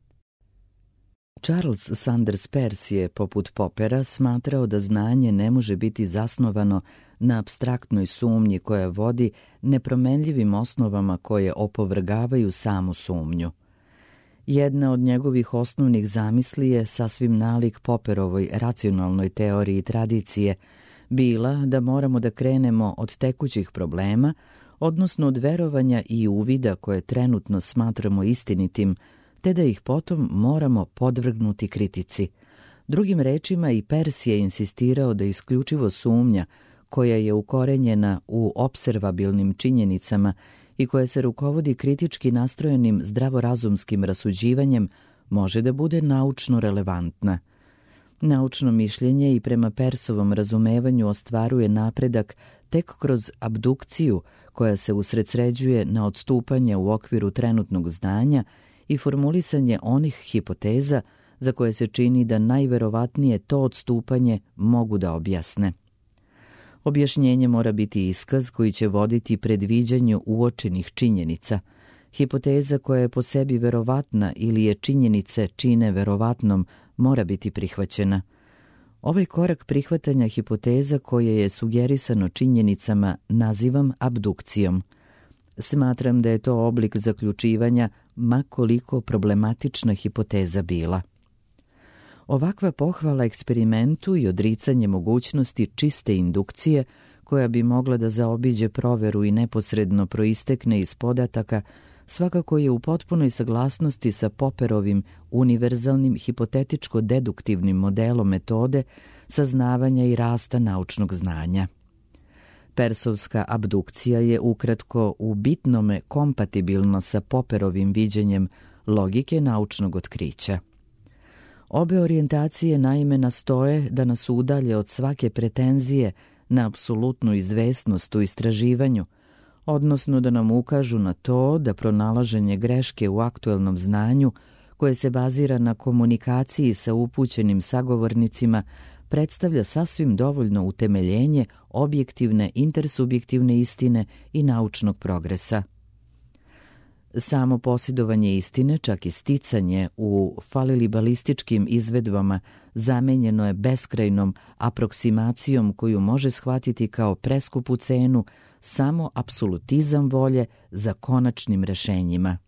Speaker 1: Charles Sanders Peirce je, poput Poppera, smatrao da znanje ne može biti zasnovano na apstraktnoj sumnji koja vodi nepromenljivim osnovama koje opovrgavaju samu sumnju. Jedna od njegovih osnovnih zamisli je, sasvim nalik Popperovoj racionalnoj teoriji tradicije, bila da moramo da krenemo od tekućih problema, odnosno od verovanja i uvida koje trenutno smatramo istinitim, te da ih potom moramo podvrgnuti kritici. Drugim rečima, i Peirce je insistirao da isključivo sumnja, koja je ukorenjena u opservabilnim činjenicama i koja se rukovodi kritički nastrojenim zdravorazumskim rasuđivanjem, može da bude naučno relevantna. Naučno mišljenje i prema Peirceovom razumevanju ostvaruje napredak tek kroz abdukciju koja se usredsređuje na odstupanje u okviru trenutnog znanja i formulisanje onih hipoteza za koje se čini da najverovatnije to odstupanje mogu da objasne. Objašnjenje mora biti iskaz koji će voditi predviđanju uočenih činjenica. Hipoteza koja je po sebi verovatna ili je činjenice čine verovatnom mora biti prihvaćena. Ovaj korak prihvatanja hipoteza koje je sugerisano činjenicama nazivam abdukcijom. Smatram da je to oblik zaključivanja, ma koliko problematična hipoteza bila. Ovakva pohvala eksperimentu i odricanje mogućnosti čiste indukcije, koja bi mogla da zaobiđe proveru i neposredno proistekne iz podataka, svakako je u potpunoj saglasnosti sa Popperovim univerzalnim hipotetičko-deduktivnim modelom metode saznavanja i rasta naučnog znanja. Persovska abdukcija je ukratko u bitnome kompatibilna sa Popperovim viđenjem logike naučnog otkrića. Obe orijentacije naime nastoje da nas udalje od svake pretenzije na apsolutnu izvesnost u istraživanju, odnosno da nam ukažu na to da pronalaženje greške u aktuelnom znanju, koje se bazira na komunikaciji sa upućenim sagovornicima, predstavlja sasvim dovoljno utemeljenje objektivne intersubjektivne istine i naučnog progresa. Samo posjedovanje istine, čak i sticanje u falilibalističkim izvedbama, zamenjeno je beskrajnom aproksimacijom koju može shvatiti kao preskupu cenu samo apsolutizam volje za konačnim rešenjima.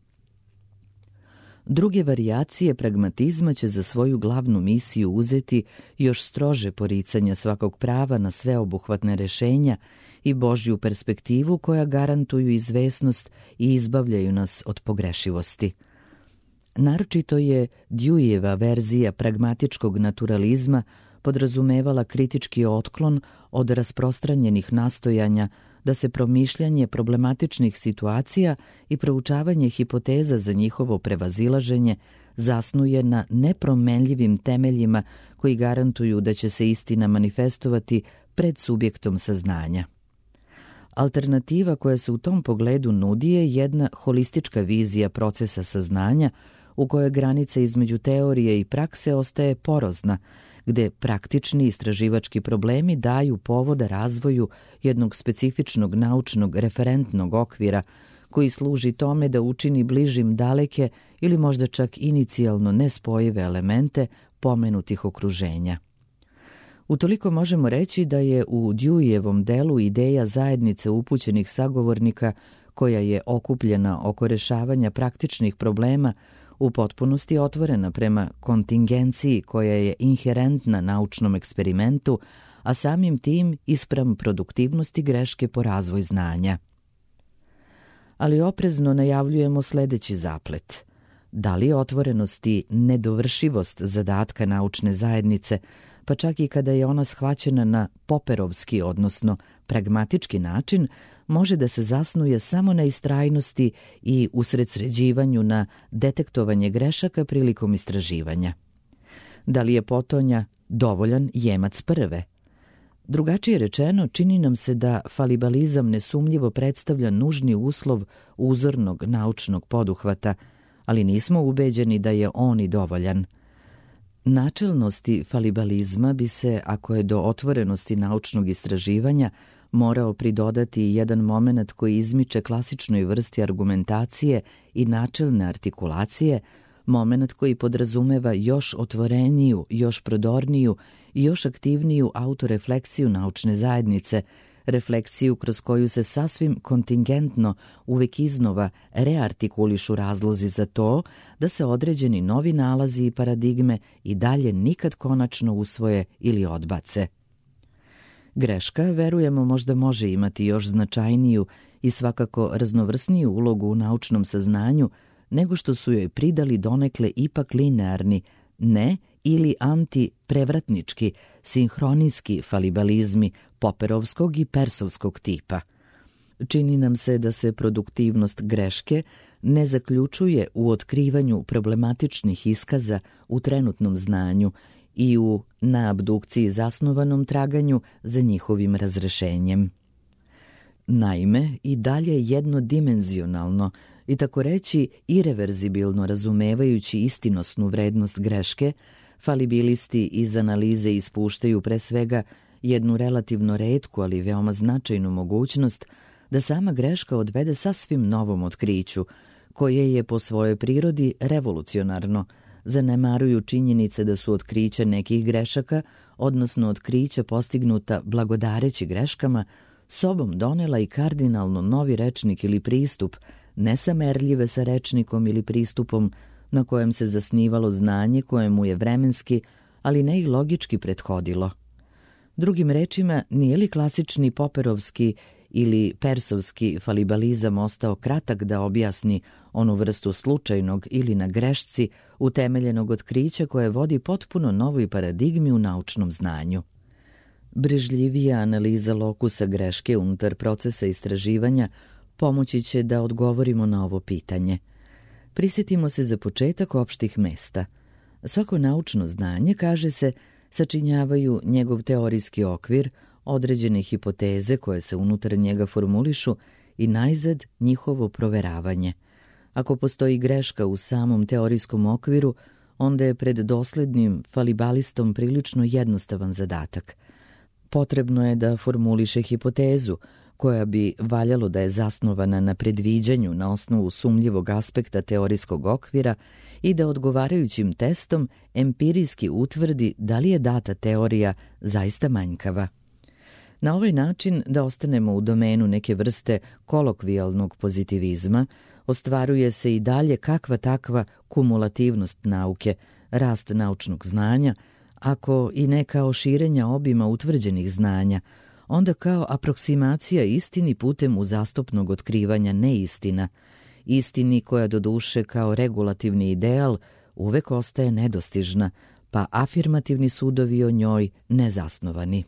Speaker 1: Druge varijacije pragmatizma će za svoju glavnu misiju uzeti još strože poricanje svakog prava na sveobuhvatne rešenja i Božju perspektivu koja garantuju izvesnost i izbavljaju nas od pogrešivosti. Naročito je Deweyjeva verzija pragmatičkog naturalizma podrazumevala kritički otklon od rasprostranjenih nastojanja da se promišljanje problematičnih situacija i proučavanje hipoteza za njihovo prevazilaženje zasnuje na nepromenljivim temeljima koji garantuju da će se istina manifestovati pred subjektom saznanja. Alternativa koja se u tom pogledu nudi je jedna holistička vizija procesa saznanja u kojoj granica između teorije i prakse ostaje porozna, gde praktični istraživački problemi daju povoda razvoju jednog specifičnog naučnog referentnog okvira koji služi tome da učini bližim daleke ili možda čak inicijalno nespojive elemente pomenutih okruženja. Utoliko možemo reći da je u Deweyjevom delu ideja zajednice upućenih sagovornika, koja je okupljena oko rešavanja praktičnih problema, u potpunosti otvorena prema kontingenciji koja je inherentna naučnom eksperimentu, a samim tim ispram produktivnosti greške po razvoj znanja. Ali oprezno najavljujemo sledeći zaplet. Da li otvorenost i nedovršivost zadatka naučne zajednice, pa čak i kada je ona shvaćena na Popperovski, odnosno pragmatički način, može da se zasnuje samo na istrajnosti i usredsređivanju na detektovanje grešaka prilikom istraživanja. Da li je potonja dovoljan jemac prve? Drugačije rečeno, čini nam se da falibalizam nesumnjivo predstavlja nužni uslov uzornog naučnog poduhvata, ali nismo ubeđeni da je on i dovoljan. Načelnosti falibalizma bi se, ako je do otvorenosti naučnog istraživanja, morao pridodati jedan moment koji izmiče klasičnoj vrsti argumentacije i načelne artikulacije, moment koji podrazumeva još otvoreniju, još prodorniju i još aktivniju autorefleksiju naučne zajednice, refleksiju kroz koju se sasvim kontingentno uvek iznova reartikulišu razlozi za to da se određeni novi nalazi i paradigme i dalje nikad konačno usvoje ili odbace. Greška, verujemo, možda može imati još značajniju i svakako raznovrsniju ulogu u naučnom saznanju nego što su joj pridali donekle ipak linearni, ne ili antiprevratnički, sinhronijski falibalizmi Popperovskog i Persovskog tipa. Čini nam se da se produktivnost greške ne zaključuje u otkrivanju problematičnih iskaza u trenutnom znanju i u na abdukciji zasnovanom traganju za njihovim razrešenjem. Naime, i dalje jednodimenzionalno i tako reći ireverzibilno razumevajući istinosnu vrednost greške, falibilisti iz analize ispuštaju pre svega jednu relativno retku, ali veoma značajnu mogućnost da sama greška odvede sasvim novom otkriću, koje je po svojoj prirodi revolucionarno, zanemaruju činjenice da su otkrića nekih grešaka, odnosno otkrića postignuta blagodareći greškama, sobom donela i kardinalno novi rečnik ili pristup, nesamerljive sa rečnikom ili pristupom na kojem se zasnivalo znanje koje mu je vremenski, ali ne i logički prethodilo. Drugim rečima, nije li klasični poperovski ili persovski falibalizam ostao kratak da objasni onu vrstu slučajnog ili na grešci utemeljenog otkrića koje vodi potpuno novoj paradigmi u naučnom znanju? Brižljivija analiza lokusa greške unutar procesa istraživanja pomoći će da odgovorimo na ovo pitanje. Prisjetimo se za početak opštih mesta. Svako naučno znanje, kaže se, sačinjavaju njegov teorijski okvir, određene hipoteze koje se unutar njega formulišu i najzad njihovo proveravanje. Ako postoji greška u samom teorijskom okviru, onda je pred doslednim falibalistom prilično jednostavan zadatak. Potrebno je da formuliše hipotezu, koja bi valjalo da je zasnovana na predviđanju na osnovu sumnjivog aspekta teorijskog okvira i da odgovarajućim testom empirijski utvrdi da li je data teorija zaista manjkava. Na ovaj način, da ostanemo u domenu neke vrste kolokvijalnog pozitivizma, ostvaruje se i dalje kakva takva kumulativnost nauke, rast naučnog znanja, ako i ne kao širenja obima utvrđenih znanja, onda kao aproksimacija istini putem uzastopnog otkrivanja neistina, istini koja doduše kao regulativni ideal uvek ostaje nedostižna, pa afirmativni sudovi o njoj nezasnovani.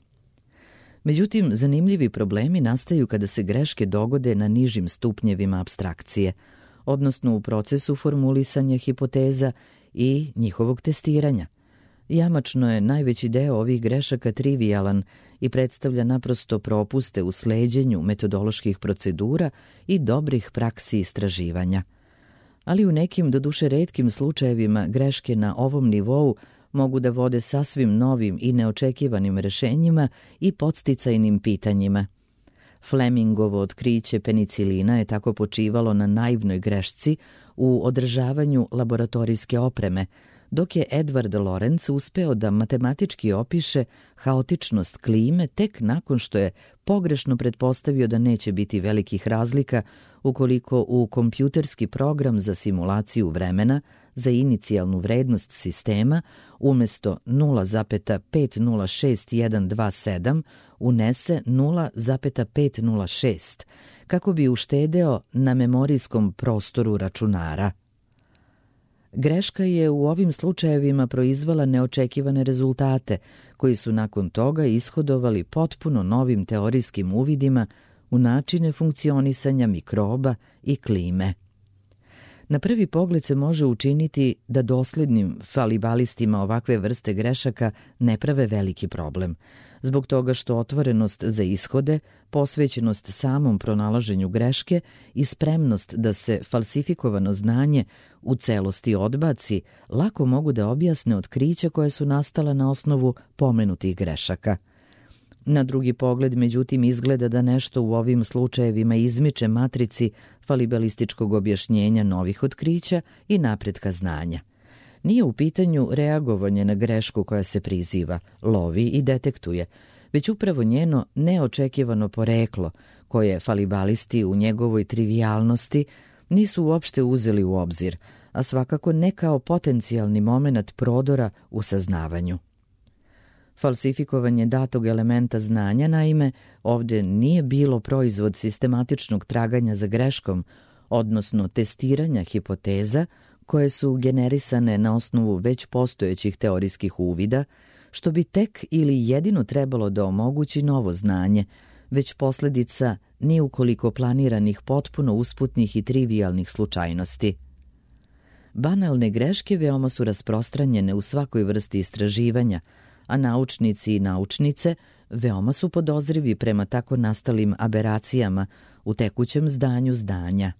Speaker 1: Međutim, zanimljivi problemi nastaju kada se greške dogode na nižim stupnjevima apstrakcije, odnosno u procesu formulisanja hipoteza i njihovog testiranja. Jamačno je najveći deo ovih grešaka trivijalan i predstavlja naprosto propuste u sleđenju metodoloških procedura i dobrih praksi istraživanja. Ali u nekim doduše retkim slučajevima greške na ovom nivou mogu da vode sasvim novim i neočekivanim rešenjima i podsticajnim pitanjima. Flemingovo otkriće penicilina je tako počivalo na naivnoj grešci u održavanju laboratorijske opreme, dok je Edward Lorenz uspeo da matematički opiše haotičnost klime tek nakon što je pogrešno pretpostavio da neće biti velikih razlika ukoliko u kompjuterski program za simulaciju vremena za inicijalnu vrednost sistema umesto nula zarez pet nula šest jedan dva sedam unese nula zarez pet nula šest, kako bi uštedeo na memorijskom prostoru računara. Greška je u ovim slučajevima proizvala neočekivane rezultate, koji su nakon toga ishodovali potpuno novim teorijskim uvidima u načine funkcionisanja mikroba i klime. Na prvi pogled se može učiniti da doslednim falibalistima ovakve vrste grešaka ne prave veliki problem, zbog toga što otvorenost za ishode, posvećenost samom pronalaženju greške i spremnost da se falsifikovano znanje u celosti odbaci, lako mogu da objasne otkrića koje su nastala na osnovu pomenutih grešaka. Na drugi pogled, međutim, izgleda da nešto u ovim slučajevima izmiče matrici falibalističkog objašnjenja novih otkrića i napretka znanja. Nije u pitanju reagovanje na grešku koja se priziva, lovi i detektuje, već upravo njeno neočekivano poreklo, koje falibalisti u njegovoj trivijalnosti nisu uopšte uzeli u obzir, a svakako ne kao potencijalni moment prodora u saznavanju. Falsifikovanje datog elementa znanja, naime, ovdje nije bilo proizvod sistematičnog traganja za greškom, odnosno testiranja hipoteza koje su generisane na osnovu već postojećih teorijskih uvida, što bi tek ili jedino trebalo da omogući novo znanje, već posljedica ni ukoliko planiranih potpuno usputnih i trivijalnih slučajnosti. Banalne greške veoma su rasprostranjene u svakoj vrsti istraživanja, a naučnici i naučnice veoma su podozrivi prema tako nastalim aberacijama u tekućem zdanju zdanja.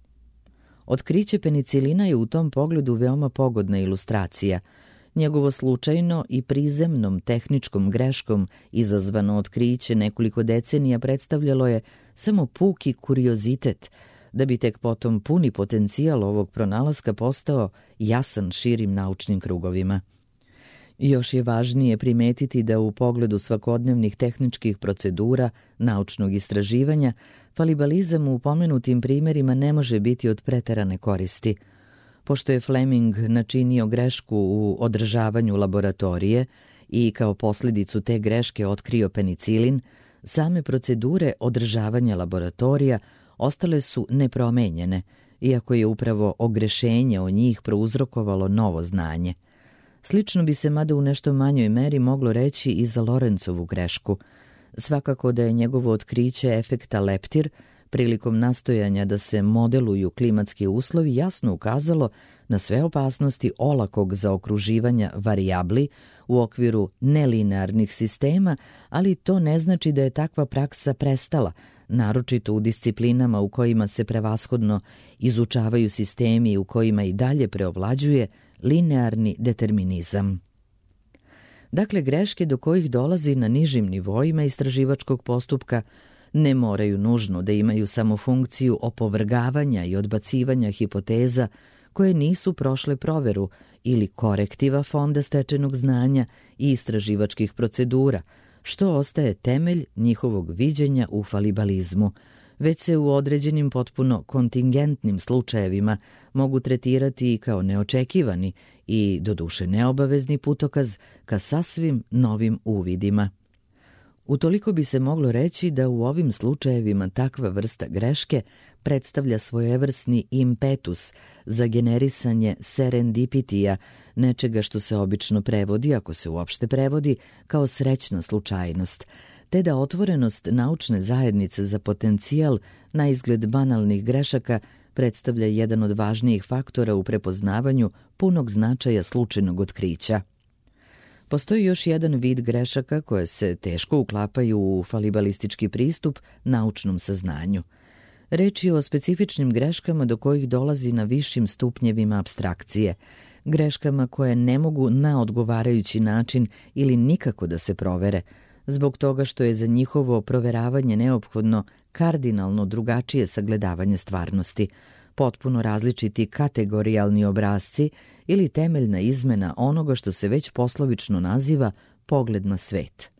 Speaker 1: Otkriće penicilina je u tom pogledu veoma pogodna ilustracija. Njegovo slučajno i prizemnom tehničkom greškom izazvano otkriće nekoliko decenija predstavljalo je samo puki kuriozitet, da bi tek potom puni potencijal ovog pronalaska postao jasan širim naučnim krugovima. Još je važnije primetiti da u pogledu svakodnevnih tehničkih procedura, naučnog istraživanja, falibalizam u pomenutim primjerima ne može biti od preterane koristi. Pošto je Fleming načinio grešku u održavanju laboratorije i kao posljedicu te greške otkrio penicilin, same procedure održavanja laboratorija ostale su nepromenjene, iako je upravo ogrešenje o njih prouzrokovalo novo znanje. Slično bi se, mada u nešto manjoj meri, moglo reći i za Lorenzovu grešku. Svakako da je njegovo otkriće efekta leptir prilikom nastojanja da se modeluju klimatski uslovi jasno ukazalo na sve opasnosti olakog zaokruživanja varijabli u okviru nelinearnih sistema, ali to ne znači da je takva praksa prestala, naročito u disciplinama u kojima se prevashodno izučavaju sistemi u kojima i dalje preovlađuje linearni determinizam. Dakle, greške do kojih dolazi na nižim nivoima istraživačkog postupka ne moraju nužno da imaju samo funkciju opovrgavanja i odbacivanja hipoteza koje nisu prošle proveru ili korektiva fonda stečenog znanja i istraživačkih procedura, što ostaje temelj njihovog viđenja u falibalizmu, već se u određenim potpuno kontingentnim slučajevima mogu tretirati i kao neočekivani i doduše neobavezni putokaz ka sasvim novim uvidima. Utoliko bi se moglo reći da u ovim slučajevima takva vrsta greške predstavlja svojevrsni impetus za generisanje serendipitija, nečega što se obično prevodi, ako se uopšte prevodi, kao srećna slučajnost, te da otvorenost naučne zajednice za potencijal na izgled banalnih grešaka predstavlja jedan od važnijih faktora u prepoznavanju punog značaja slučajnog otkrića. Postoji još jedan vid grešaka koje se teško uklapaju u falibalistički pristup naučnom saznanju. Reč je o specifičnim greškama do kojih dolazi na višim stupnjevima apstrakcije, greškama koje ne mogu na odgovarajući način ili nikako da se provere, zbog toga što je za njihovo proveravanje neophodno kardinalno drugačije sagledavanje stvarnosti, potpuno različiti kategorijalni obrasci ili temeljna izmena onoga što se već poslovično naziva pogled na svet.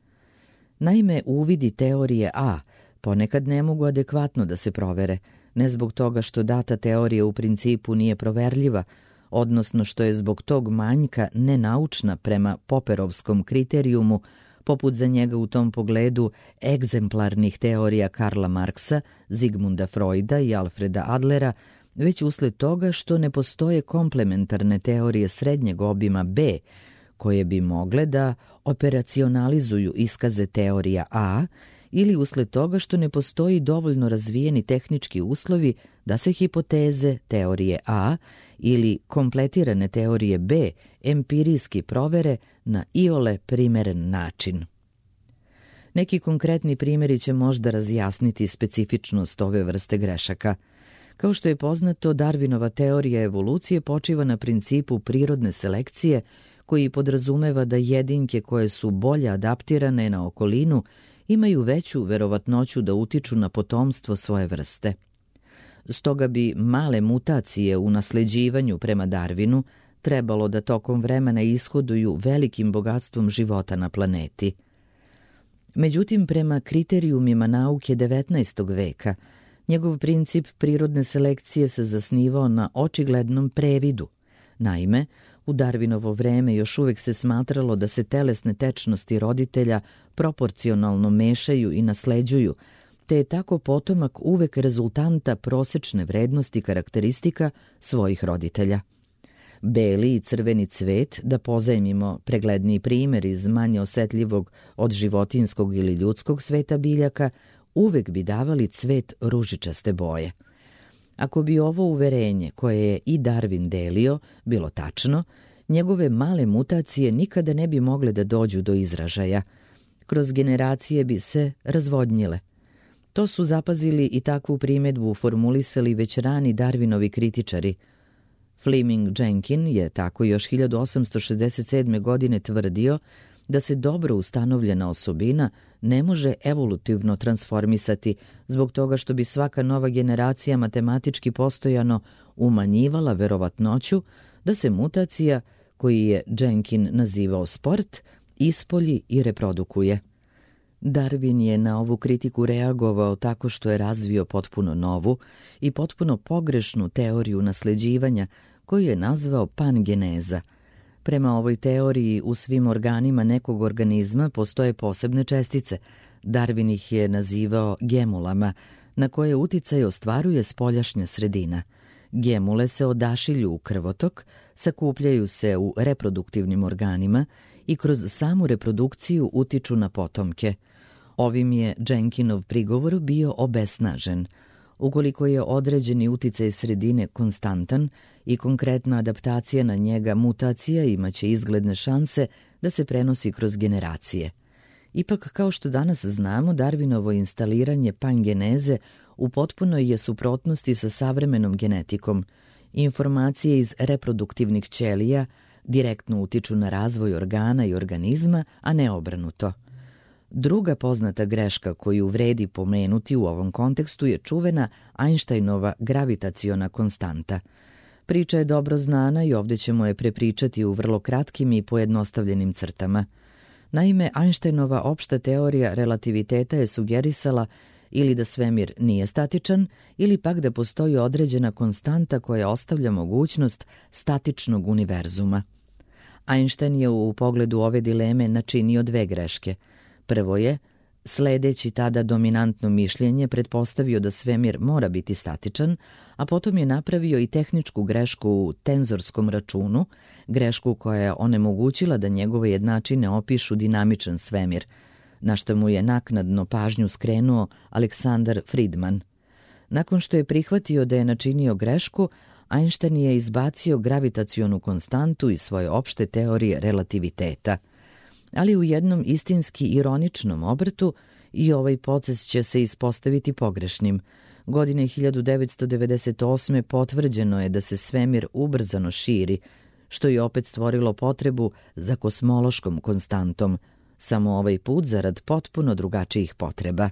Speaker 1: Naime, uvidi teorije A ponekad ne mogu adekvatno da se provere, ne zbog toga što data teorija u principu nije proverljiva, odnosno što je zbog tog manjka nenaučna prema Popperovskom kriterijumu, poput za njega u tom pogledu egzemplarnih teorija Karla Marksa, Zigmunda Freuda i Alfreda Adlera, već usled toga što ne postoje komplementarne teorije srednjeg obima B, koje bi mogle da operacionalizuju iskaze teorija A, ili usled toga što ne postoji dovoljno razvijeni tehnički uslovi da se hipoteze teorije A ili kompletirane teorije B empirijski provere na iole primeren način. Neki konkretni primjeri će možda razjasniti specifičnost ove vrste grešaka. Kao što je poznato, Darwinova teorija evolucije počiva na principu prirodne selekcije, koji podrazumeva da jedinke koje su bolje adaptirane na okolinu imaju veću verovatnoću da utiču na potomstvo svoje vrste. Stoga bi male mutacije u nasleđivanju prema Darwinu trebalo da tokom vremena ishoduju velikim bogatstvom života na planeti. Međutim, prema kriterijumima nauke devetnaestog veka, njegov princip prirodne selekcije se zasnivao na očiglednom previdu. Naime, u Darwinovo vreme još uvek se smatralo da se telesne tečnosti roditelja proporcionalno mešaju i nasleđuju, te je tako potomak uvek rezultanta prosečne vrednosti karakteristika svojih roditelja. Beli i crveni cvet, da pozajmimo pregledniji primjer iz manje osetljivog od životinskog ili ljudskog sveta biljaka, uvek bi davali cvet ružičaste boje. Ako bi ovo uverenje, koje je i Darwin delio, bilo tačno, njegove male mutacije nikada ne bi mogle da dođu do izražaja. Kroz generacije bi se razvodnjile. To su zapazili i takvu primjedbu formulisali već rani Darwinovi kritičari. Fleming Jenkin je tako još hiljadu osamsto šezdeset sedme. godine tvrdio da se dobro ustanovljena osobina ne može evolutivno transformisati zbog toga što bi svaka nova generacija matematički postojano umanjivala verovatnoću da se mutacija koji je Jenkin nazivao sport, ispolji i reprodukuje. Darwin je na ovu kritiku reagovao tako što je razvio potpuno novu i potpuno pogrešnu teoriju nasleđivanja koju je nazvao pangeneza. Prema ovoj teoriji u svim organima nekog organizma postoje posebne čestice. Darwin ih je nazivao gemulama, na koje uticaj ostvaruje spoljašnja sredina. Gemule se odašilju u krvotok, sakupljaju se u reproduktivnim organima i kroz samu reprodukciju utiču na potomke. Ovim je Jenkinov prigovor bio obesnažen. Ukoliko je određeni uticaj sredine konstantan i konkretna adaptacija na njega mutacija, imaće izgledne šanse da se prenosi kroz generacije. Ipak, kao što danas znamo, Darwinovo instaliranje pangeneze u potpunoj je suprotnosti sa savremenom genetikom. Informacije iz reproduktivnih ćelija direktno utiču na razvoj organa i organizma, a ne obrnuto. Druga poznata greška koju vredi pomenuti u ovom kontekstu je čuvena Einsteinova gravitaciona konstanta. Priča je dobro znana i ovdje ćemo je prepričati u vrlo kratkim i pojednostavljenim crtama. Naime, Einsteinova opšta teorija relativiteta je sugerisala ili da svemir nije statičan, ili pak da postoji određena konstanta koja ostavlja mogućnost statičnog univerzuma. Einstein je u pogledu ove dileme načinio dve greške. Prvo je, sledeći tada dominantno mišljenje, pretpostavio da svemir mora biti statičan, a potom je napravio i tehničku grešku u tenzorskom računu, grešku koja je onemogućila da njegove jednačine opišu dinamičan svemir, na što mu je naknadno pažnju skrenuo Aleksandar Friedman. Nakon što je prihvatio da je načinio grešku, Einstein je izbacio gravitacionu konstantu iz svoje opšte teorije relativiteta. Ali u jednom istinski ironičnom obrtu i ovaj proces će se ispostaviti pogrešnim. Godine hiljadu devetsto devedeset osme potvrđeno je da se svemir ubrzano širi, što je opet stvorilo potrebu za kosmološkom konstantom, samo ovaj put zarad potpuno drugačijih potreba.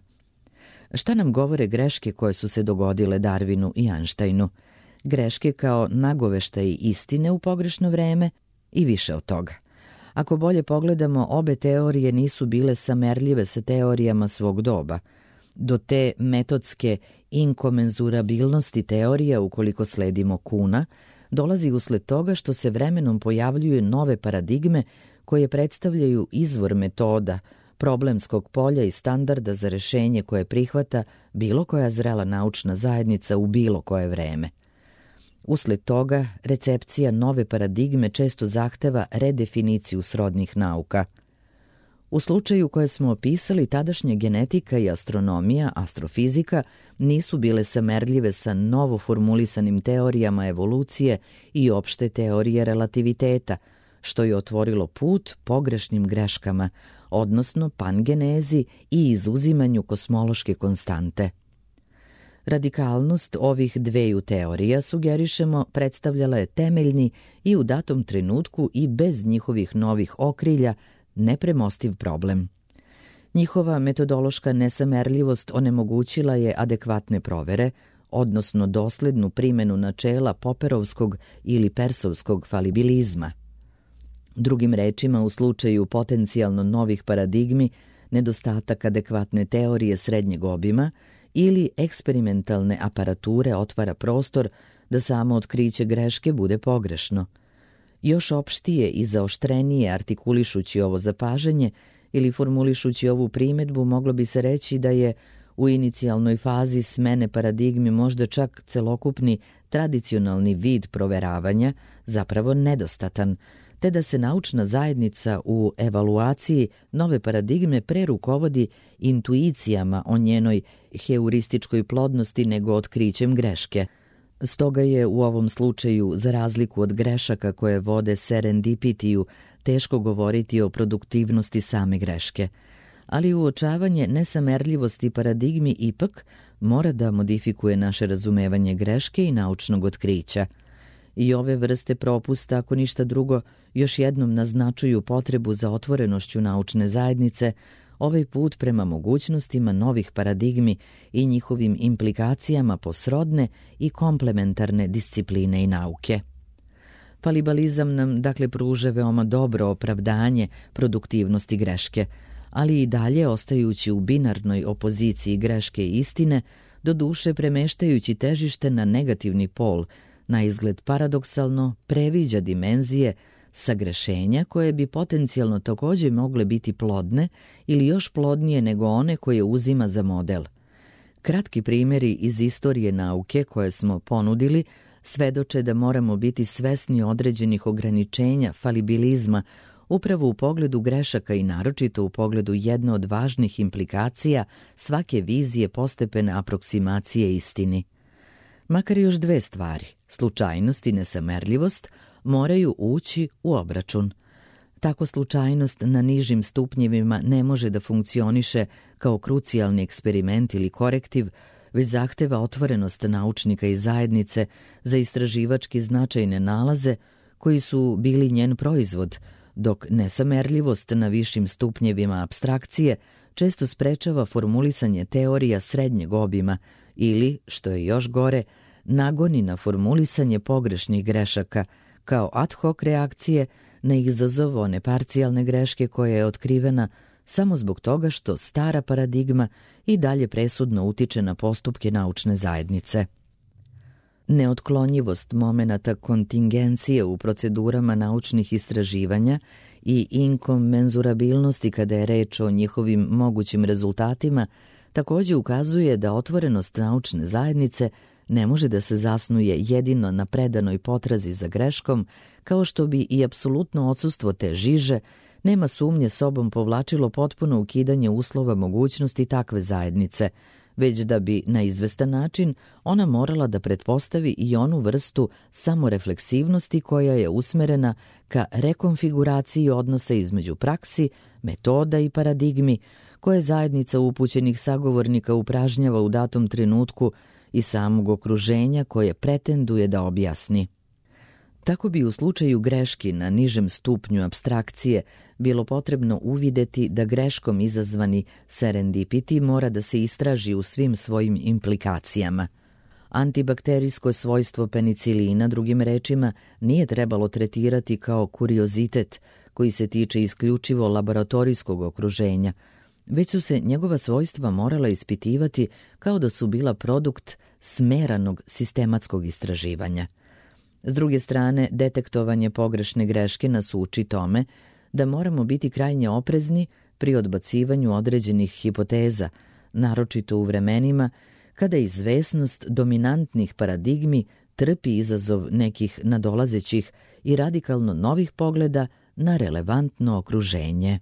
Speaker 1: Šta nam govore greške koje su se dogodile Darwinu i Einsteinu? Greške kao nagoveštaj istine u pogrešno vreme i više od toga. Ako bolje pogledamo, obe teorije nisu bile samerljive sa teorijama svog doba. Do te metodske inkomenzurabilnosti teorija, ukoliko sledimo Kuna, dolazi usled toga što se vremenom pojavljuju nove paradigme koje predstavljaju izvor metoda, problemskog polja i standarda za rešenje koje prihvata bilo koja zrela naučna zajednica u bilo koje vreme. Usled toga, recepcija nove paradigme često zahteva redefiniciju srodnih nauka. U slučaju koje smo opisali, tadašnja genetika i astronomija, astrofizika, nisu bile samerljive sa novo formulisanim teorijama evolucije i opšte teorije relativiteta, što je otvorilo put pogrešnim greškama, odnosno pangenezi i izuzimanju kosmološke konstante. Radikalnost ovih dveju teorija, sugerišemo, predstavljala je temeljni i u datom trenutku i bez njihovih novih okrilja nepremostiv problem. Njihova metodološka nesamerljivost onemogućila je adekvatne provere, odnosno doslednu primenu načela Popperovskog ili Persovskog falibilizma. Drugim rečima, u slučaju potencijalno novih paradigmi, nedostatak adekvatne teorije srednjeg obima ili eksperimentalne aparature otvara prostor da samo otkriće greške bude pogrešno. Još opštije i zaoštrenije artikulišući ovo zapažanje ili formulišući ovu primedbu, moglo bi se reći da je u inicijalnoj fazi smene paradigmi možda čak celokupni tradicionalni vid proveravanja zapravo nedostatan, te da se naučna zajednica u evaluaciji nove paradigme pre rukovodi intuicijama o njenoj heurističkoj plodnosti nego otkrićem greške. Stoga je u ovom slučaju, za razliku od grešaka koje vode serendipitiju, teško govoriti o produktivnosti same greške. Ali uočavanje nesamerljivosti paradigmi ipak mora da modifikuje naše razumevanje greške i naučnog otkrića. I ove vrste propusta, ako ništa drugo, još jednom naznačuju potrebu za otvorenošću naučne zajednice, ovaj put prema mogućnostima novih paradigmi i njihovim implikacijama po srodne i komplementarne discipline i nauke. Falibalizam nam dakle pruža veoma dobro opravdanje produktivnosti greške, ali i dalje ostajući u binarnoj opoziciji greške i istine, do duše premeštajući težište na negativni pol, na izgled paradoksalno previđa dimenzije sagrešenja koje bi potencijalno također mogle biti plodne ili još plodnije nego one koje uzima za model. Kratki primjeri iz istorije nauke koje smo ponudili svedoče da moramo biti svesni određenih ograničenja falibilizma upravo u pogledu grešaka i naročito u pogledu jedne od važnih implikacija svake vizije postepene aproksimacije istini. Makar još dve stvari, slučajnost i nesamerljivost, moraju ući u obračun. Tako slučajnost na nižim stupnjevima ne može da funkcioniše kao krucijalni eksperiment ili korektiv, već zahteva otvorenost naučnika i zajednice za istraživački značajne nalaze koji su bili njen proizvod, dok nesamerljivost na višim stupnjevima apstrakcije često sprečava formulisanje teorija srednjeg obima ili, što je još gore, nagoni na formulisanje pogrešnih grešaka kao ad hoc reakcije na izazov one parcijalne greške koja je otkrivena samo zbog toga što stara paradigma i dalje presudno utiče na postupke naučne zajednice. Neotklonjivost momenata kontingencije u procedurama naučnih istraživanja i inkomenzurabilnosti kada je reč o njihovim mogućim rezultatima također ukazuje da otvorenost naučne zajednice ne može da se zasnuje jedino na predanoj potrazi za greškom, kao što bi i apsolutno odsustvo te žiže nema sumnje sobom povlačilo potpuno ukidanje uslova mogućnosti takve zajednice, već da bi na izvestan način ona morala da pretpostavi i onu vrstu samorefleksivnosti koja je usmerena ka rekonfiguraciji odnosa između praksi, metoda i paradigmi, koje zajednica upućenih sagovornika upražnjava u datom trenutku i samog okruženja koje pretenduje da objasni. Tako bi u slučaju greški na nižem stupnju apstrakcije bilo potrebno uvideti da greškom izazvani serendipiti mora da se istraži u svim svojim implikacijama. Antibakterijsko svojstvo penicilina, drugim rečima, nije trebalo tretirati kao kuriozitet koji se tiče isključivo laboratorijskog okruženja, već su se njegova svojstva morala ispitivati kao da su bila produkt smeranog sistematskog istraživanja. S druge strane, detektovanje pogrešne greške nas uči tome da moramo biti krajnje oprezni pri odbacivanju određenih hipoteza, naročito u vremenima kada izvesnost dominantnih paradigmi trpi izazov nekih nadolazećih i radikalno novih pogleda na relevantno okruženje.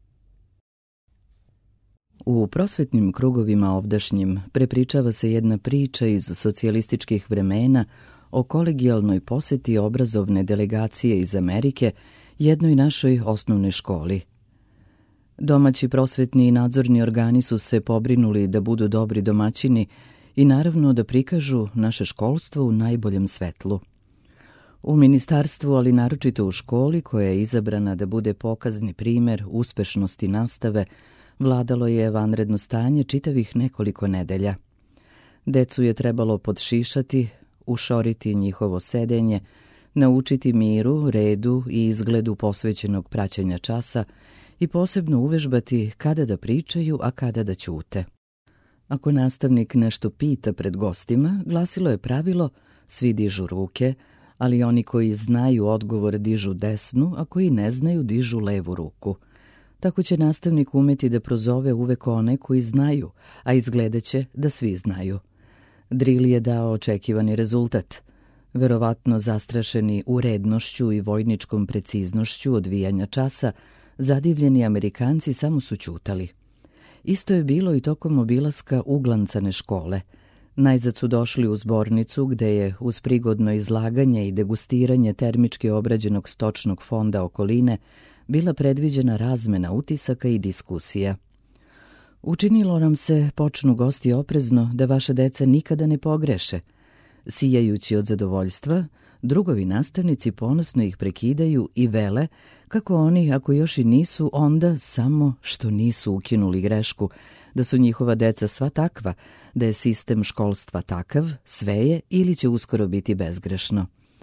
Speaker 1: U prosvetnim krugovima ovdašnjim prepričava se jedna priča iz socijalističkih vremena o kolegijalnoj poseti obrazovne delegacije iz Amerike jednoj našoj osnovnoj školi. Domaći prosvetni i nadzorni organi su se pobrinuli da budu dobri domaćini i naravno da prikažu naše školstvo u najboljem svetlu. U ministarstvu, ali naročito u školi koja je izabrana da bude pokazni primer uspešnosti nastave, vladalo je vanredno stanje čitavih nekoliko nedelja. Decu je trebalo podšišati, ušoriti njihovo sedenje, naučiti miru, redu i izgledu posvećenog praćenja časa i posebno uvežbati kada da pričaju, a kada da ćute. Ako nastavnik nešto pita pred gostima, glasilo je pravilo, svi dižu ruke, ali oni koji znaju odgovor dižu desnu, a koji ne znaju dižu levu ruku. Tako će nastavnik umeti da prozove uvek one koji znaju, a izgledaće da svi znaju. Drill je dao očekivani rezultat. Verovatno zastrašeni urednošću i vojničkom preciznošću odvijanja časa, zadivljeni Amerikanci samo su ćutali. Isto je bilo i tokom obilaska uglancane škole. Najzad su došli u zbornicu gde je uz prigodno izlaganje i degustiranje termički obrađenog stočnog fonda okoline bila predviđena razmena utisaka i diskusija. Učinilo nam se, počnu gosti oprezno, da vaša deca nikada ne pogreše. Sijajući od zadovoljstva, drugovi nastavnici ponosno ih prekidaju i vele kako oni, ako još i nisu, onda samo što nisu ukinuli grešku, da su njihova deca sva takva, da je sistem školstva takav, sve je ili će uskoro biti bezgrešno.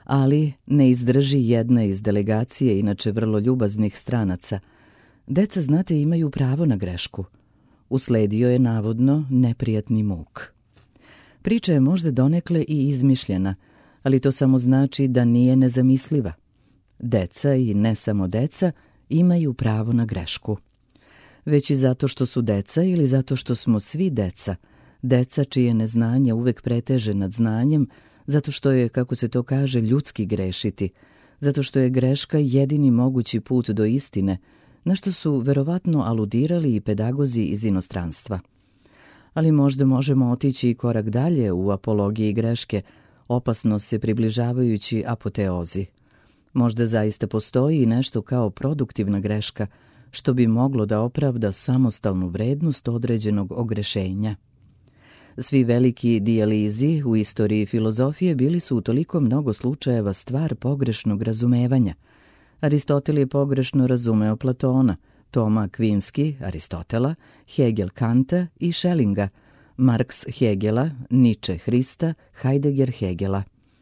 Speaker 1: ali ne izdrži jedna iz delegacije, inače vrlo ljubaznih stranaca. Deca, znate, imaju pravo na grešku. Usledio je navodno neprijatni muk. Priča je možda donekle i izmišljena, ali to samo znači da nije nezamisliva. Deca, i ne samo deca, imaju pravo na grešku. Već i zato što su deca ili zato što smo svi deca, deca čije neznanje uvek preteže nad znanjem, zato što je, kako se to kaže, ljudski grešiti, zato što je greška jedini mogući put do istine, na što su verovatno aludirali i pedagozi iz inostranstva. Ali možda možemo otići i korak dalje u apologiji greške, opasno se približavajući apoteozi. Možda zaista postoji i nešto kao produktivna greška, što bi moglo da opravda samostalnu vrednost određenog ogrešenja. Svi veliki dijalizi u istoriji filozofije bili su u toliko mnogo slučajeva stvar pogrešnog razumevanja. Aristotel je pogrešno razumeo Platona, Toma Akvinski, Aristotela, Hegel Kanta i Schellinga, Marks Hegela, Nietzsche Hrista, Heidegger Hegela.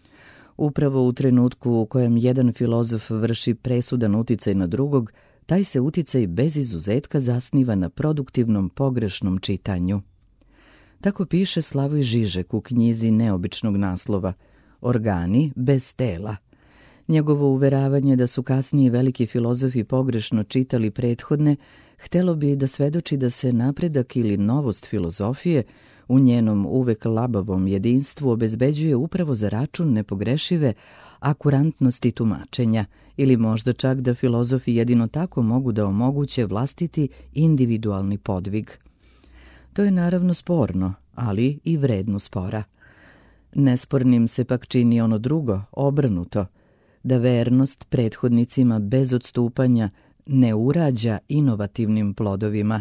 Speaker 1: Upravo u trenutku u kojem jedan filozof vrši presudan uticaj na drugog, taj se uticaj bez izuzetka zasniva na produktivnom pogrešnom čitanju. Tako piše Slavoj Žižek u knjizi neobičnog naslova Organi bez tela. Njegovo uveravanje da su kasniji veliki filozofi pogrešno čitali prethodne, htelo bi da svedoči da se napredak ili novost filozofije u njenom uvek labavom jedinstvu obezbeđuje upravo za račun nepogrešive akurantnosti tumačenja, ili možda čak da filozofi jedino tako mogu da omoguće vlastiti individualni podvig. To je naravno sporno, ali i vredno spora. Nespornim se pak čini ono drugo, obrnuto, da vernost prethodnicima bez odstupanja ne urađa inovativnim plodovima.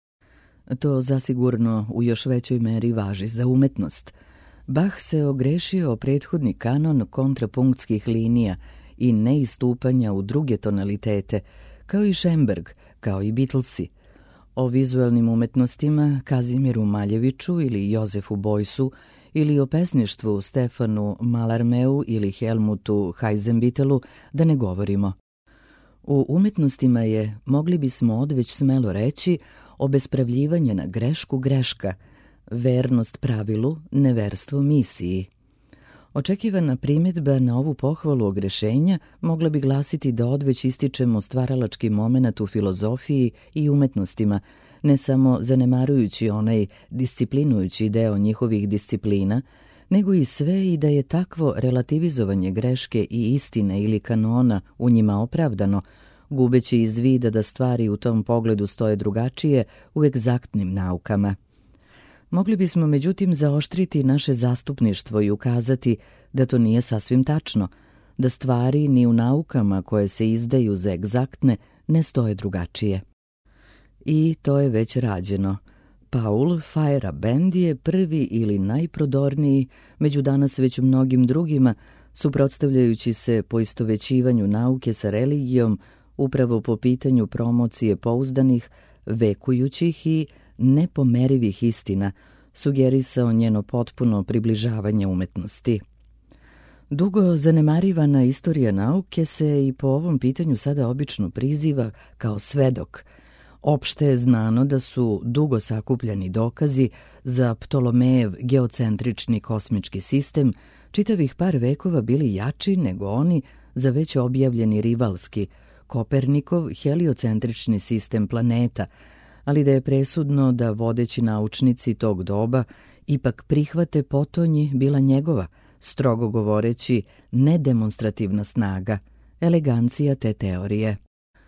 Speaker 1: To zasigurno u još većoj meri važi za umetnost. Bach se ogrešio o prethodni kanon kontrapunktskih linija i neistupanja u druge tonalitete, kao i Schoenberg, kao i Beatlesi. O vizualnim umetnostima Kazimiru Maljeviću ili Jozefu Bojsu ili o pesništvu Stefanu Mallarmeu ili Helmutu Heisenbittelu da ne govorimo. U umetnostima je, mogli bismo odveć smelo reći, obespravljivanje na grešku greška, vernost pravilu, neverstvo misiji. Očekivana primjedba na ovu pohvalu ogrešenja mogla bi glasiti da odveć ističemo stvaralački moment u filozofiji i umetnostima, ne samo zanemarujući onaj disciplinujući deo njihovih disciplina, nego i sve i da je takvo relativizovanje greške i istine ili kanona u njima opravdano, gubeći iz vida da stvari u tom pogledu stoje drugačije u egzaktnim naukama. Mogli bismo međutim zaoštriti naše zastupništvo i ukazati da to nije sasvim tačno, da stvari ni u naukama koje se izdaju za egzaktne ne stoje drugačije. I to je već rađeno. Paul Feyerabend je prvi ili najprodorniji među danas već mnogim drugima, suprotstavljajući se poistovećivanju nauke sa religijom upravo po pitanju promocije pouzdanih, vekujućih i nepomerivih istina, sugerisao njeno potpuno približavanje umetnosti. Dugo zanemarivana istorija nauke se i po ovom pitanju sada obično priziva kao svedok. Opšte je znano da su dugo sakupljani dokazi za Ptolomejev geocentrični kosmički sistem čitavih par vekova bili jači nego oni za već objavljeni rivalski, Kopernikov heliocentrični sistem planeta, ali da je presudno da vodeći naučnici tog doba ipak prihvate potonji bila njegova, strogo govoreći, nedemonstrativna snaga, elegancija te teorije.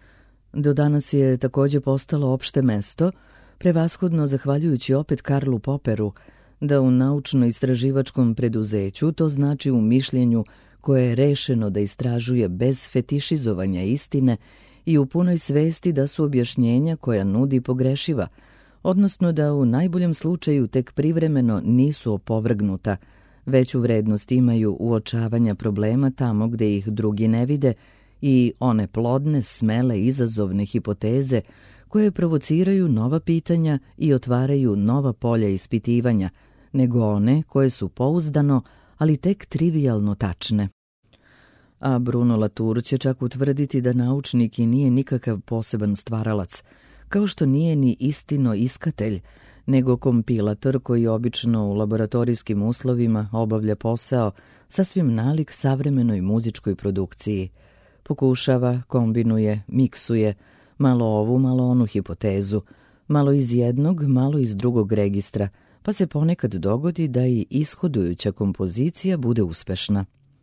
Speaker 1: Do danas je također postalo opšte mesto, prevashodno zahvaljujući opet Karlu Popperu, da u naučno-istraživačkom preduzeću, to znači u mišljenju koje je rešeno da istražuje bez fetišizovanja istine i u punoj svesti da su objašnjenja koja nudi pogrešiva, odnosno da u najboljem slučaju tek privremeno nisu opovrgnuta, veću vrednost imaju uočavanja problema tamo gde ih drugi ne vide i one plodne, smele, izazovne hipoteze koje provociraju nova pitanja i otvaraju nova polja ispitivanja, nego one koje su pouzdano, ali tek trivijalno tačne. A Bruno Latour će čak utvrditi da naučnik i nije nikakav poseban stvaralac, kao što nije ni istino iskatelj, nego kompilator koji obično u laboratorijskim uslovima obavlja posao sasvim nalik savremenoj muzičkoj produkciji. Pokušava, kombinuje, miksuje, malo ovu, malo onu hipotezu, malo iz jednog, malo iz drugog registra, pa se ponekad dogodi da i ishodujuća kompozicija bude uspešna.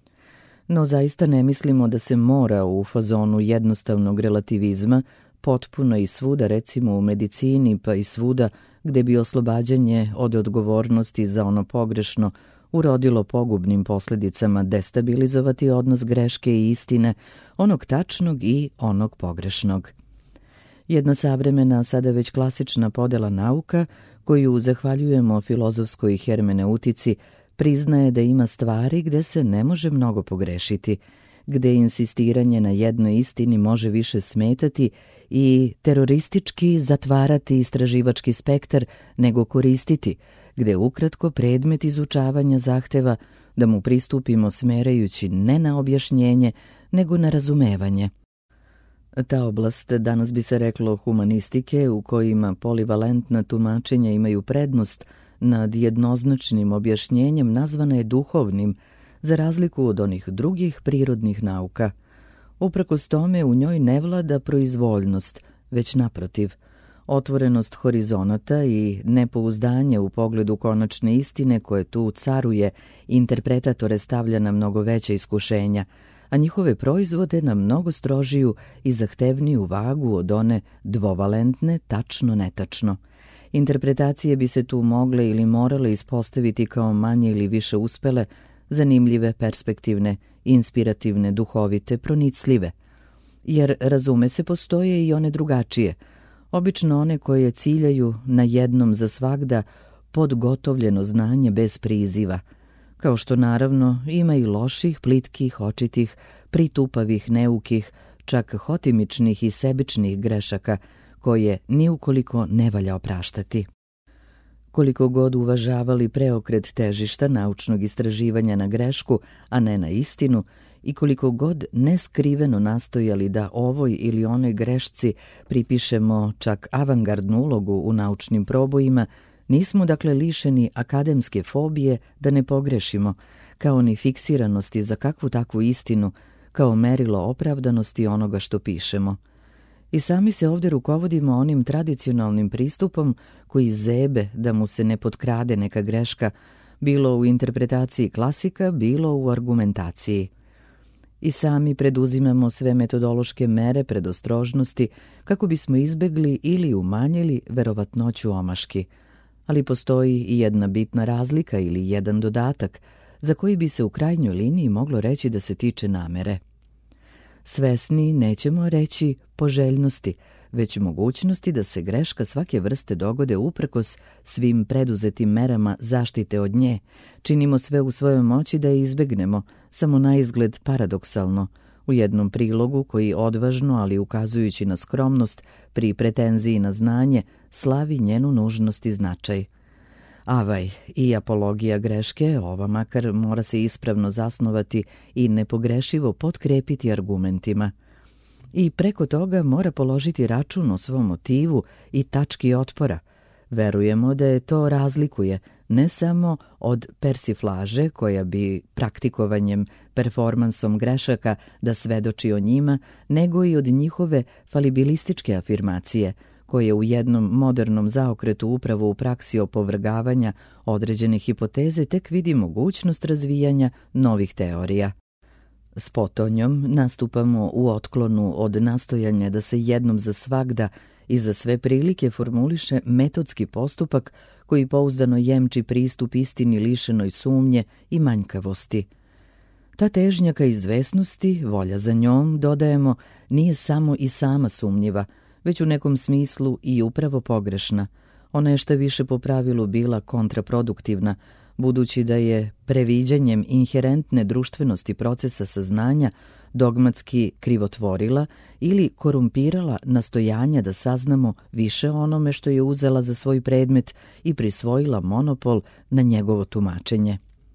Speaker 1: No zaista ne mislimo da se mora u fazonu jednostavnog relativizma potpuno i svuda, recimo u medicini, pa i svuda gde bi oslobađanje od odgovornosti za ono pogrešno urodilo pogubnim posledicama destabilizovati odnos greške i istine, onog tačnog i onog pogrešnog. Jedna savremena, sada već klasična podela nauka, koju zahvaljujemo filozofskoj hermeneutici, priznaje da ima stvari gde se ne može mnogo pogrešiti, gde insistiranje na jednoj istini može više smetati i teroristički zatvarati istraživački spektar nego koristiti, gde ukratko predmet izučavanja zahteva da mu pristupimo smerajući ne na objašnjenje, nego na razumevanje. Ta oblast, danas bi se reklo humanistike, u kojima polivalentna tumačenja imaju prednost nad jednoznačnim objašnjenjem, nazvana je duhovnim, za razliku od onih drugih prirodnih nauka. Uprkos tome u njoj ne vlada proizvoljnost, već naprotiv, otvorenost horizonata i nepouzdanje u pogledu konačne istine koje tu caruje, interpretatore stavlja na mnogo veća iskušenja, a njihove proizvode na mnogo strožiju i zahtevniju vagu od one dvovalentne tačno-netačno. Interpretacije bi se tu mogle ili morale ispostaviti kao manje ili više uspele, zanimljive, perspektivne, inspirativne, duhovite, pronicljive. Jer, razume se, postoje i one drugačije, obično one koje ciljaju na jednom za svagda podgotovljeno znanje bez priziva, kao što naravno ima i loših, plitkih, očitih, pritupavih, neukih, čak hotimičnih i sebičnih grešaka, koje ni ukoliko ne valja opraštati. Koliko god uvažavali preokret težišta naučnog istraživanja na grešku, a ne na istinu, i koliko god neskriveno nastojali da ovoj ili onoj grešci pripišemo čak avangardnu ulogu u naučnim probojima, nismo dakle lišeni akademske fobije da ne pogrešimo, kao ni fiksiranosti za kakvu takvu istinu, kao merilo opravdanosti onoga što pišemo. I sami se ovdje rukovodimo onim tradicionalnim pristupom koji zebe da mu se ne potkrade neka greška, bilo u interpretaciji klasika, bilo u argumentaciji. I sami preduzimamo sve metodološke mere predostrožnosti kako bismo izbegli ili umanjili verovatnoću omaški. Ali postoji i jedna bitna razlika ili jedan dodatak za koji bi se u krajnjoj liniji moglo reći da se tiče namere. Svesni nećemo reći poželjnosti, već mogućnosti da se greška svake vrste dogode uprkos svim preduzetim merama zaštite od nje. Činimo sve u svojoj moći da je izbegnemo, samo na izgled paradoksalno, u jednom prilogu koji odvažno, ali ukazujući na skromnost pri pretenziji na znanje, slavi njenu nužnost i značaj. Avaj, i apologija greške, ova makar mora se ispravno zasnovati i nepogrešivo potkrepiti argumentima. I preko toga mora položiti račun o svom motivu i tački otpora. Verujemo da je to razlikuje ne samo od persiflaže koja bi praktikovanjem, performansom grešaka da svedoči o njima, nego i od njihove falibilističke afirmacije, koje u jednom modernom zaokretu upravo u praksi opovrgavanja određene hipoteze tek vidi mogućnost razvijanja novih teorija. S potonjom nastupamo u otklonu od nastojanja da se jednom za svagda i za sve prilike formuliše metodski postupak koji pouzdano jemči pristup istini lišenoj sumnje i manjkavosti. Ta težnja ka izvesnosti, volja za njom, dodajemo, nije samo i sama sumnjiva, već u nekom smislu i upravo pogrešna. Ona je što više po pravilu bila kontraproduktivna, budući da je previđanjem inherentne društvenosti procesa saznanja dogmatski krivotvorila ili korumpirala nastojanja da saznamo više onome što je uzela za svoj predmet i prisvojila monopol na njegovo tumačenje.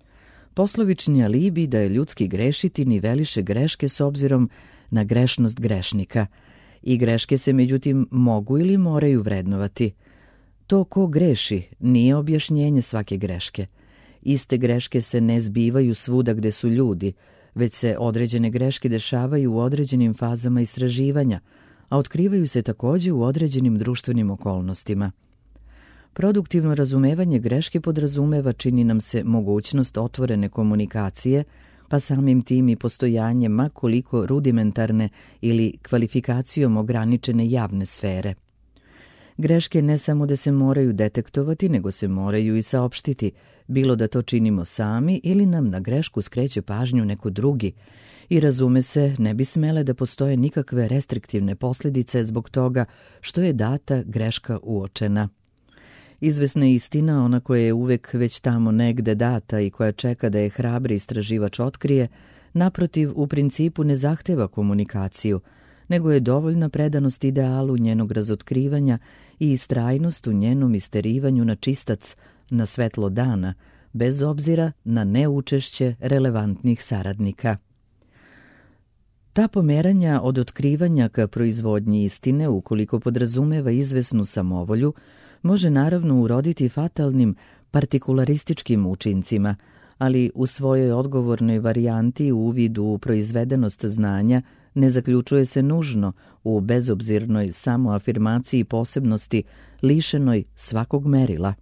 Speaker 1: Poslovični alibi da je ljudski grešiti niveliše greške s obzirom na grešnost grešnika. I greške se međutim mogu ili moraju vrednovati. To ko greši nije objašnjenje svake greške. Iste greške se ne zbivaju svuda gde su ljudi, već se određene greške dešavaju u određenim fazama istraživanja, a otkrivaju se takođe u određenim društvenim okolnostima. Produktivno razumevanje greške podrazumeva, čini nam se, mogućnost otvorene komunikacije, pa samim tim i postojanje ma koliko rudimentarne ili kvalifikacijom ograničene javne sfere. Greške ne samo da se moraju detektovati, nego se moraju i saopštiti, bilo da to činimo sami ili nam na grešku skreće pažnju neko drugi, i razume se, ne bi smele da postoje nikakve restriktivne posljedice zbog toga što je data greška uočena. Izvesna istina, ona koja je uvek već tamo negde data i koja čeka da je hrabri istraživač otkrije, naprotiv, u principu ne zahteva komunikaciju, nego je dovoljna predanost idealu njenog razotkrivanja i istrajnost u njenom isterivanju na čistac, na svetlo dana, bez obzira na neučešće relevantnih saradnika. Ta pomeranja od otkrivanja ka proizvodnji istine, ukoliko podrazumeva izvesnu samovolju, može naravno uroditi fatalnim partikularističkim učincima, ali u svojoj odgovornoj varijanti u uvidu u proizvedenost znanja ne zaključuje se nužno u bezobzirnoj samoafirmaciji posebnosti lišenoj svakog merila.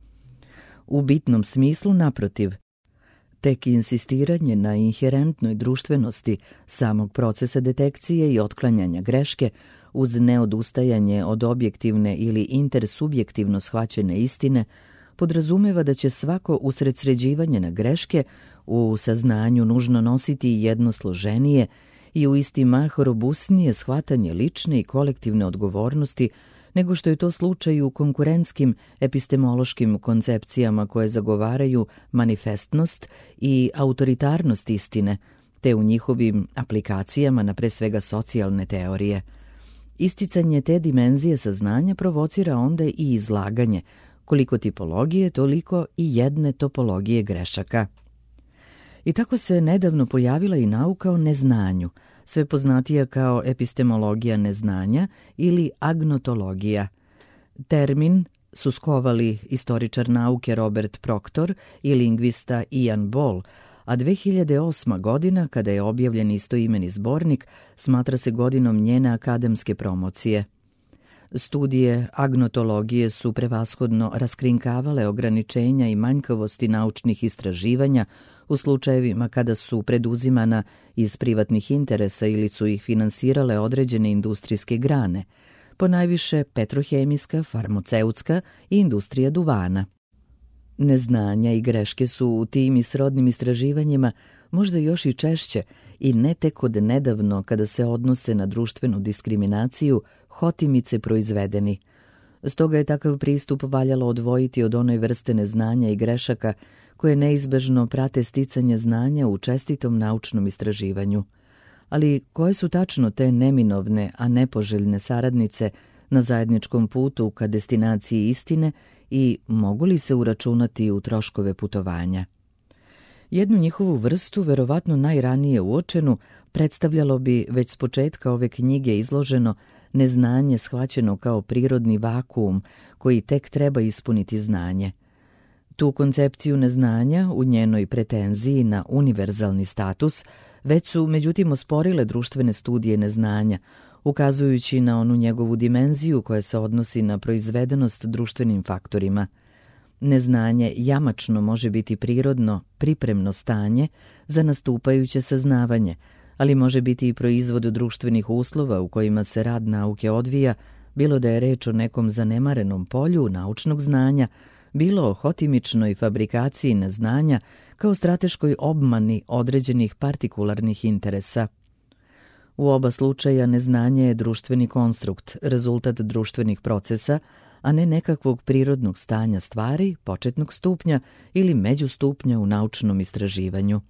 Speaker 1: U bitnom smislu, naprotiv, tek insistiranje na inherentnoj društvenosti samog procesa detekcije i otklanjanja greške uz neodustajanje od objektivne ili intersubjektivno shvaćene istine podrazumeva da će svako usredsređivanje na greške u saznanju nužno nositi jedno složenije i u isti mah robusnije shvatanje lične i kolektivne odgovornosti nego što je to slučaj u konkurentskim epistemološkim koncepcijama koje zagovaraju manifestnost i autoritarnost istine, te u njihovim aplikacijama na pre svega socijalne teorije. Isticanje te dimenzije saznanja provocira onda i izlaganje, koliko tipologije, toliko i jedne topologije grešaka. I tako se nedavno pojavila i nauka o neznanju, sve poznatija kao epistemologija neznanja ili agnotologija. Termin su skovali istoričar nauke Robert Proctor i lingvista Ian Ball, a dve hiljade osma godina, kada je objavljen istoimeni zbornik, smatra se godinom njene akademske promocije. Studije agnotologije su prevashodno raskrinkavale ograničenja i manjkavosti naučnih istraživanja u slučajevima kada su preduzimana iz privatnih interesa ili su ih finansirale određene industrijske grane, ponajviše petrohemijska, farmaceutska i industrija duvana. Neznanja i greške su u tim i srodnim istraživanjima možda još i češće i ne tek od nedavno kada se odnose na društvenu diskriminaciju hotimice proizvedeni. Stoga je takav pristup valjalo odvojiti od one vrste neznanja i grešaka koje neizbežno prate sticanje znanja u čestitom naučnom istraživanju. Ali koje su tačno te neminovne, a nepoželjne saradnice na zajedničkom putu ka destinaciji istine i mogu li se uračunati u troškove putovanja? Jednu njihovu vrstu, verovatno najranije uočenu, predstavljalo bi već s početka ove knjige izloženo neznanje shvaćeno kao prirodni vakuum koji tek treba ispuniti znanje. Tu koncepciju neznanja u njenoj pretenziji na univerzalni status već su međutim osporile društvene studije neznanja, ukazujući na onu njegovu dimenziju koja se odnosi na proizvedenost društvenim faktorima. Neznanje jamačno može biti prirodno, pripremno stanje za nastupajuće saznavanje, ali može biti i proizvod društvenih uslova u kojima se rad nauke odvija, bilo da je reč o nekom zanemarenom polju naučnog znanja, bilo o hotimičnoj fabrikaciji neznanja kao strateškoj obmani određenih partikularnih interesa. U oba slučaja neznanje je društveni konstrukt, rezultat društvenih procesa, a ne nekakvog prirodnog stanja stvari, početnog stupnja ili međustupnja u naučnom istraživanju.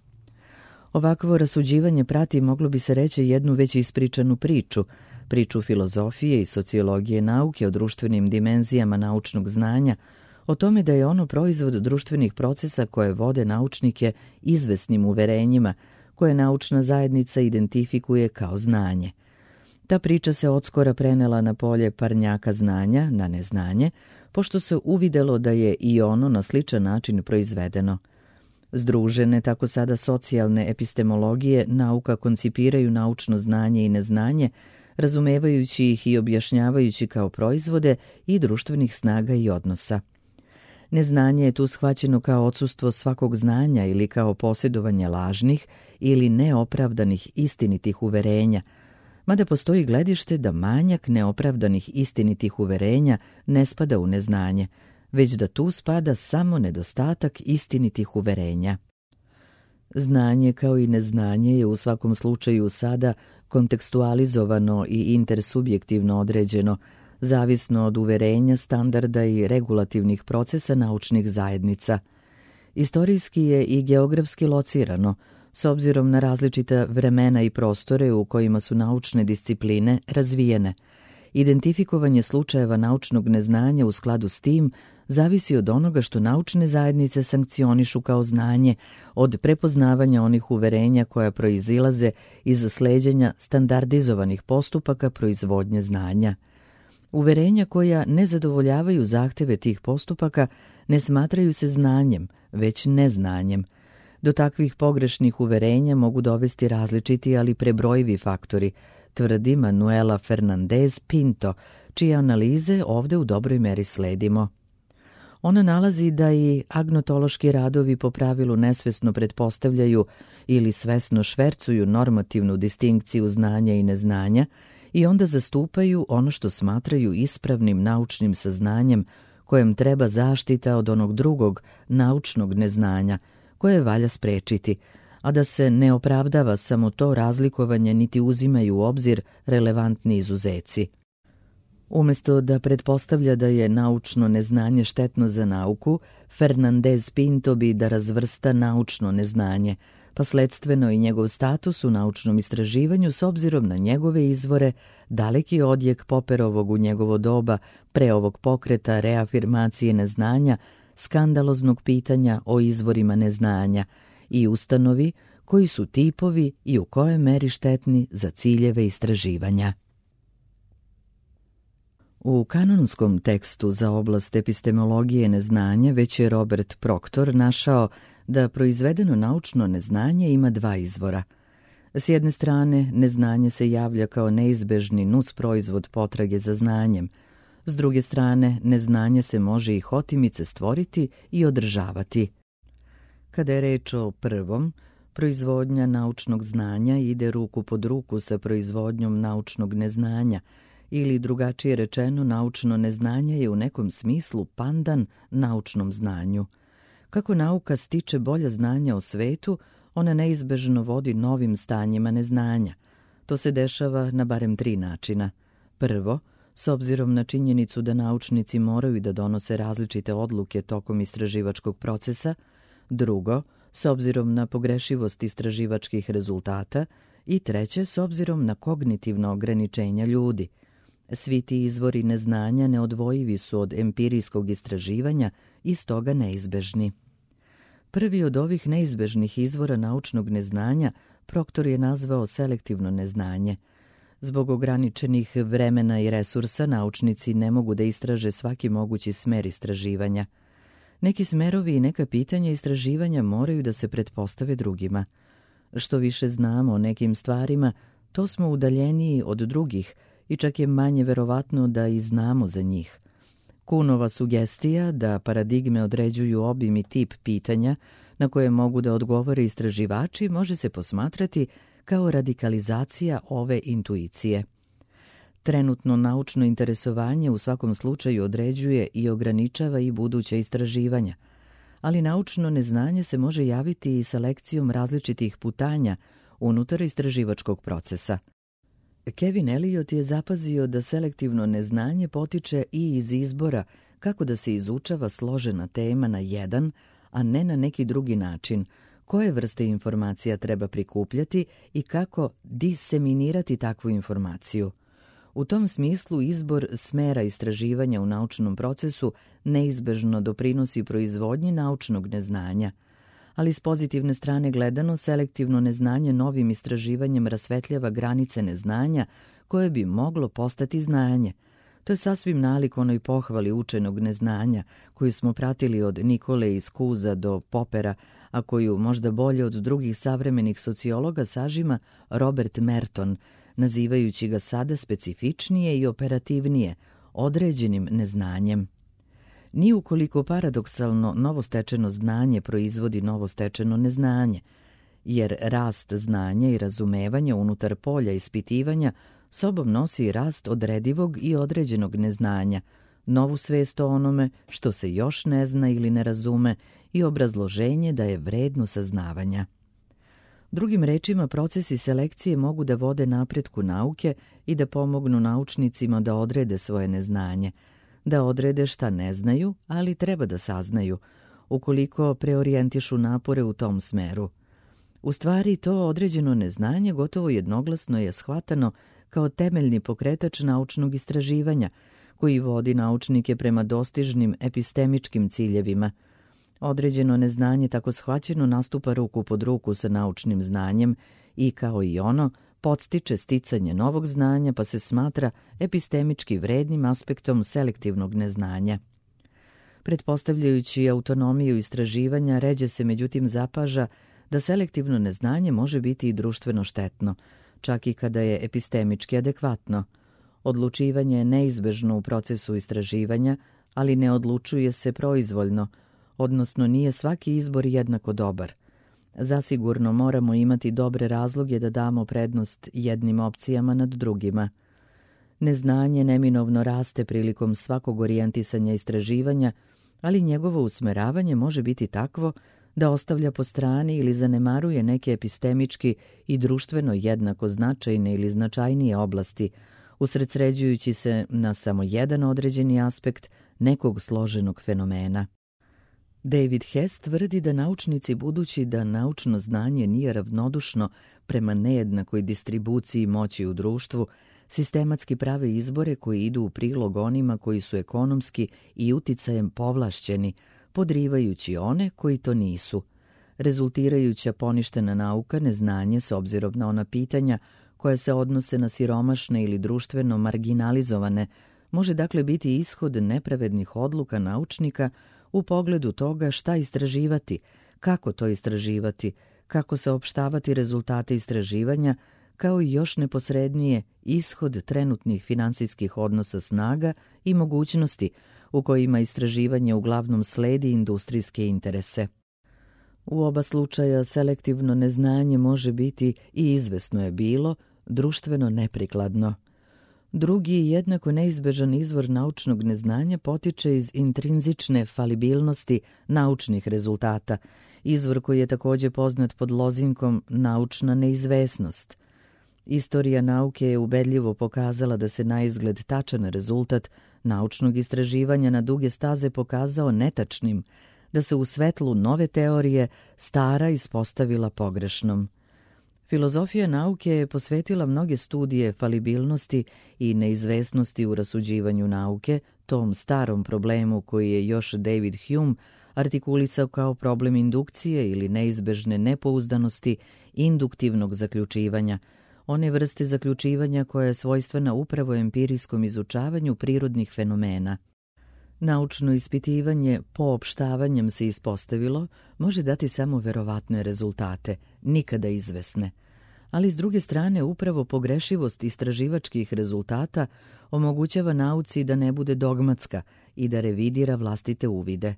Speaker 1: Ovakvo rasuđivanje prati, moglo bi se reći, jednu već ispričanu priču, priču filozofije i sociologije nauke o društvenim dimenzijama naučnog znanja, o tome da je ono proizvod društvenih procesa koje vode naučnike izvesnim uverenjima, koje naučna zajednica identifikuje kao znanje. Ta priča se odskora prenela na polje parnjaka znanja, na neznanje, pošto se uvidelo da je i ono na sličan način proizvedeno. Združene tako sada socijalne epistemologije nauka koncipiraju naučno znanje i neznanje, razumevajući ih i objašnjavajući kao proizvode i društvenih snaga i odnosa. Neznanje je tu shvaćeno kao odsustvo svakog znanja ili kao posjedovanje lažnih ili neopravdanih istinitih uverenja, mada postoji gledište da manjak neopravdanih istinitih uverenja ne spada u neznanje, već da tu spada samo nedostatak istinitih uverenja. Znanje kao i neznanje je u svakom slučaju sada kontekstualizovano i intersubjektivno određeno, zavisno od uverenja, standarda i regulativnih procesa naučnih zajednica. Istorijski je i geografski locirano, s obzirom na različita vremena i prostore u kojima su naučne discipline razvijene. Identifikovanje slučajeva naučnog neznanja u skladu s tim zavisi od onoga što naučne zajednice sankcionišu kao znanje, od prepoznavanja onih uverenja koja proizilaze iz sleđenja standardizovanih postupaka proizvodnje znanja. Uverenja koja ne zadovoljavaju zahteve tih postupaka ne smatraju se znanjem, već neznanjem. Do takvih pogrešnih uverenja mogu dovesti različiti, ali prebrojivi faktori, tvrdi Manuela Fernandez Pinto, čije analize ovde u dobroj meri sledimo. Ona nalazi da i agnotološki radovi po pravilu nesvesno pretpostavljaju ili svesno švercuju normativnu distinkciju znanja i neznanja i onda zastupaju ono što smatraju ispravnim naučnim saznanjem kojem treba zaštita od onog drugog naučnog neznanja koje valja sprečiti, a da se ne opravdava samo to razlikovanje niti uzimaju u obzir relevantni izuzeci. Umjesto da pretpostavlja da je naučno neznanje štetno za nauku, Fernandez Pinto bi da razvrsta naučno neznanje, pa sledstveno i njegov status u naučnom istraživanju s obzirom na njegove izvore, daleki odjek Popperovog u njegovo doba, pre ovog pokreta reafirmacije neznanja, skandaloznog pitanja o izvorima neznanja i ustanovi koji su tipovi i u kojoj meri štetni za ciljeve istraživanja. U kanonskom tekstu za oblast epistemologije neznanja već je Robert Proctor našao da proizvedeno naučno neznanje ima dva izvora. S jedne strane, neznanje se javlja kao neizbežni nusproizvod potrage za znanjem. S druge strane, neznanje se može i hotimice stvoriti i održavati. Kada je reč o prvom, proizvodnja naučnog znanja ide ruku pod ruku sa proizvodnjom naučnog neznanja, ili drugačije rečeno, naučno neznanje je u nekom smislu pandan naučnom znanju. Kako nauka stiče bolja znanja o svetu, ona neizbežno vodi novim stanjima neznanja. To se dešava na barem tri načina. Prvo, s obzirom na činjenicu da naučnici moraju da donose različite odluke tokom istraživačkog procesa. Drugo, s obzirom na pogrešivost istraživačkih rezultata. I treće, s obzirom na kognitivna ograničenja ljudi. Svi ti izvori neznanja neodvojivi su od empirijskog istraživanja i stoga neizbežni. Prvi od ovih neizbežnih izvora naučnog neznanja Proctor je nazvao selektivno neznanje. Zbog ograničenih vremena i resursa naučnici ne mogu da istraže svaki mogući smer istraživanja. Neki smerovi i neka pitanja istraživanja moraju da se pretpostave drugima. Što više znamo o nekim stvarima, to smo udaljeniji od drugih i čak je manje verovatno da i znamo za njih. Kuhnova sugestija da paradigme određuju obim i tip pitanja na koje mogu da odgovore istraživači može se posmatrati kao radikalizacija ove intuicije. Trenutno naučno interesovanje u svakom slučaju određuje i ograničava i buduća istraživanja, ali naučno neznanje se može javiti i selekcijom različitih putanja unutar istraživačkog procesa. Kevin Elliot je zapazio da selektivno neznanje potiče i iz izbora kako da se izučava složena tema na jedan, a ne na neki drugi način, koje vrste informacija treba prikupljati i kako diseminirati takvu informaciju. U tom smislu izbor smera istraživanja u naučnom procesu neizbežno doprinosi proizvodnji naučnog neznanja, ali s pozitivne strane gledano selektivno neznanje novim istraživanjem rasvetljava granice neznanja koje bi moglo postati znanje. To je sasvim nalik onoj pohvali učenog neznanja koju smo pratili od Nikole iz Kuza do Popera, a koju možda bolje od drugih savremenih sociologa sažima Robert Merton, nazivajući ga sada specifičnije i operativnije, određenim neznanjem. Ni ukoliko paradoksalno novostečeno znanje proizvodi novostečeno neznanje, jer rast znanja i razumevanja unutar polja ispitivanja sobom nosi rast odredivog i određenog neznanja, novu svest o onome što se još ne zna ili ne razume i obrazloženje da je vredno saznavanja. Drugim rečima, procesi selekcije mogu da vode napretku nauke i da pomognu naučnicima da odrede svoje neznanje, da odrede šta ne znaju, ali treba da saznaju, ukoliko preorijentišu napore u tom smeru. U stvari, to određeno neznanje gotovo jednoglasno je shvatano kao temeljni pokretač naučnog istraživanja, koji vodi naučnike prema dostižnim epistemičkim ciljevima. Određeno neznanje tako shvaćeno nastupa ruku pod ruku sa naučnim znanjem i, kao i ono, podstiče sticanje novog znanja pa se smatra epistemički vrednim aspektom selektivnog neznanja. Pretpostavljajući autonomiju istraživanja, ređe se međutim zapaža da selektivno neznanje može biti i društveno štetno, čak i kada je epistemički adekvatno. Odlučivanje je neizbežno u procesu istraživanja, ali ne odlučuje se proizvoljno, odnosno nije svaki izbor jednako dobar. Zasigurno moramo imati dobre razloge da damo prednost jednim opcijama nad drugima. Neznanje neminovno raste prilikom svakog orijentisanja istraživanja, ali njegovo usmeravanje može biti takvo da ostavlja po strani ili zanemaruje neke epistemički i društveno jednako značajne ili značajnije oblasti, usredsređujući se na samo jedan određeni aspekt nekog složenog fenomena. David Hess tvrdi da naučnici, budući da naučno znanje nije ravnodušno prema nejednakoj distribuciji moći u društvu, sistematski prave izbore koji idu u prilog onima koji su ekonomski i uticajem povlašćeni, podrivajući one koji to nisu. Rezultirajuća poništena nauka neznanje s obzirom na ona pitanja koja se odnose na siromašne ili društveno marginalizovane, može dakle biti ishod nepravednih odluka naučnika u pogledu toga šta istraživati, kako to istraživati, kako saopštavati rezultate istraživanja, kao i još neposrednije ishod trenutnih finansijskih odnosa snaga i mogućnosti u kojima istraživanje uglavnom sledi industrijske interese. U oba slučaja selektivno neznanje može biti, i izvesno je bilo, društveno neprikladno. Drugi i jednako neizbežan izvor naučnog neznanja potiče iz intrinzične falibilnosti naučnih rezultata, izvor koji je također poznat pod lozinkom naučna neizvesnost. Istorija nauke je ubedljivo pokazala da se naizgled tačan rezultat naučnog istraživanja na duge staze pokazao netačnim, da se u svetlu nove teorije stara ispostavila pogrešnom. Filozofija nauke je posvetila mnoge studije falibilnosti i neizvesnosti u rasuđivanju nauke, tom starom problemu koji je još David Hume artikulisao kao problem indukcije ili neizbežne nepouzdanosti induktivnog zaključivanja, one vrste zaključivanja koja je svojstvena upravo empirijskom izučavanju prirodnih fenomena. Naučno ispitivanje poopštavanjem se ispostavilo može dati samo verovatne rezultate, nikada izvesne. Ali s druge strane upravo pogrešivost istraživačkih rezultata omogućava nauci da ne bude dogmatska i da revidira vlastite uvide.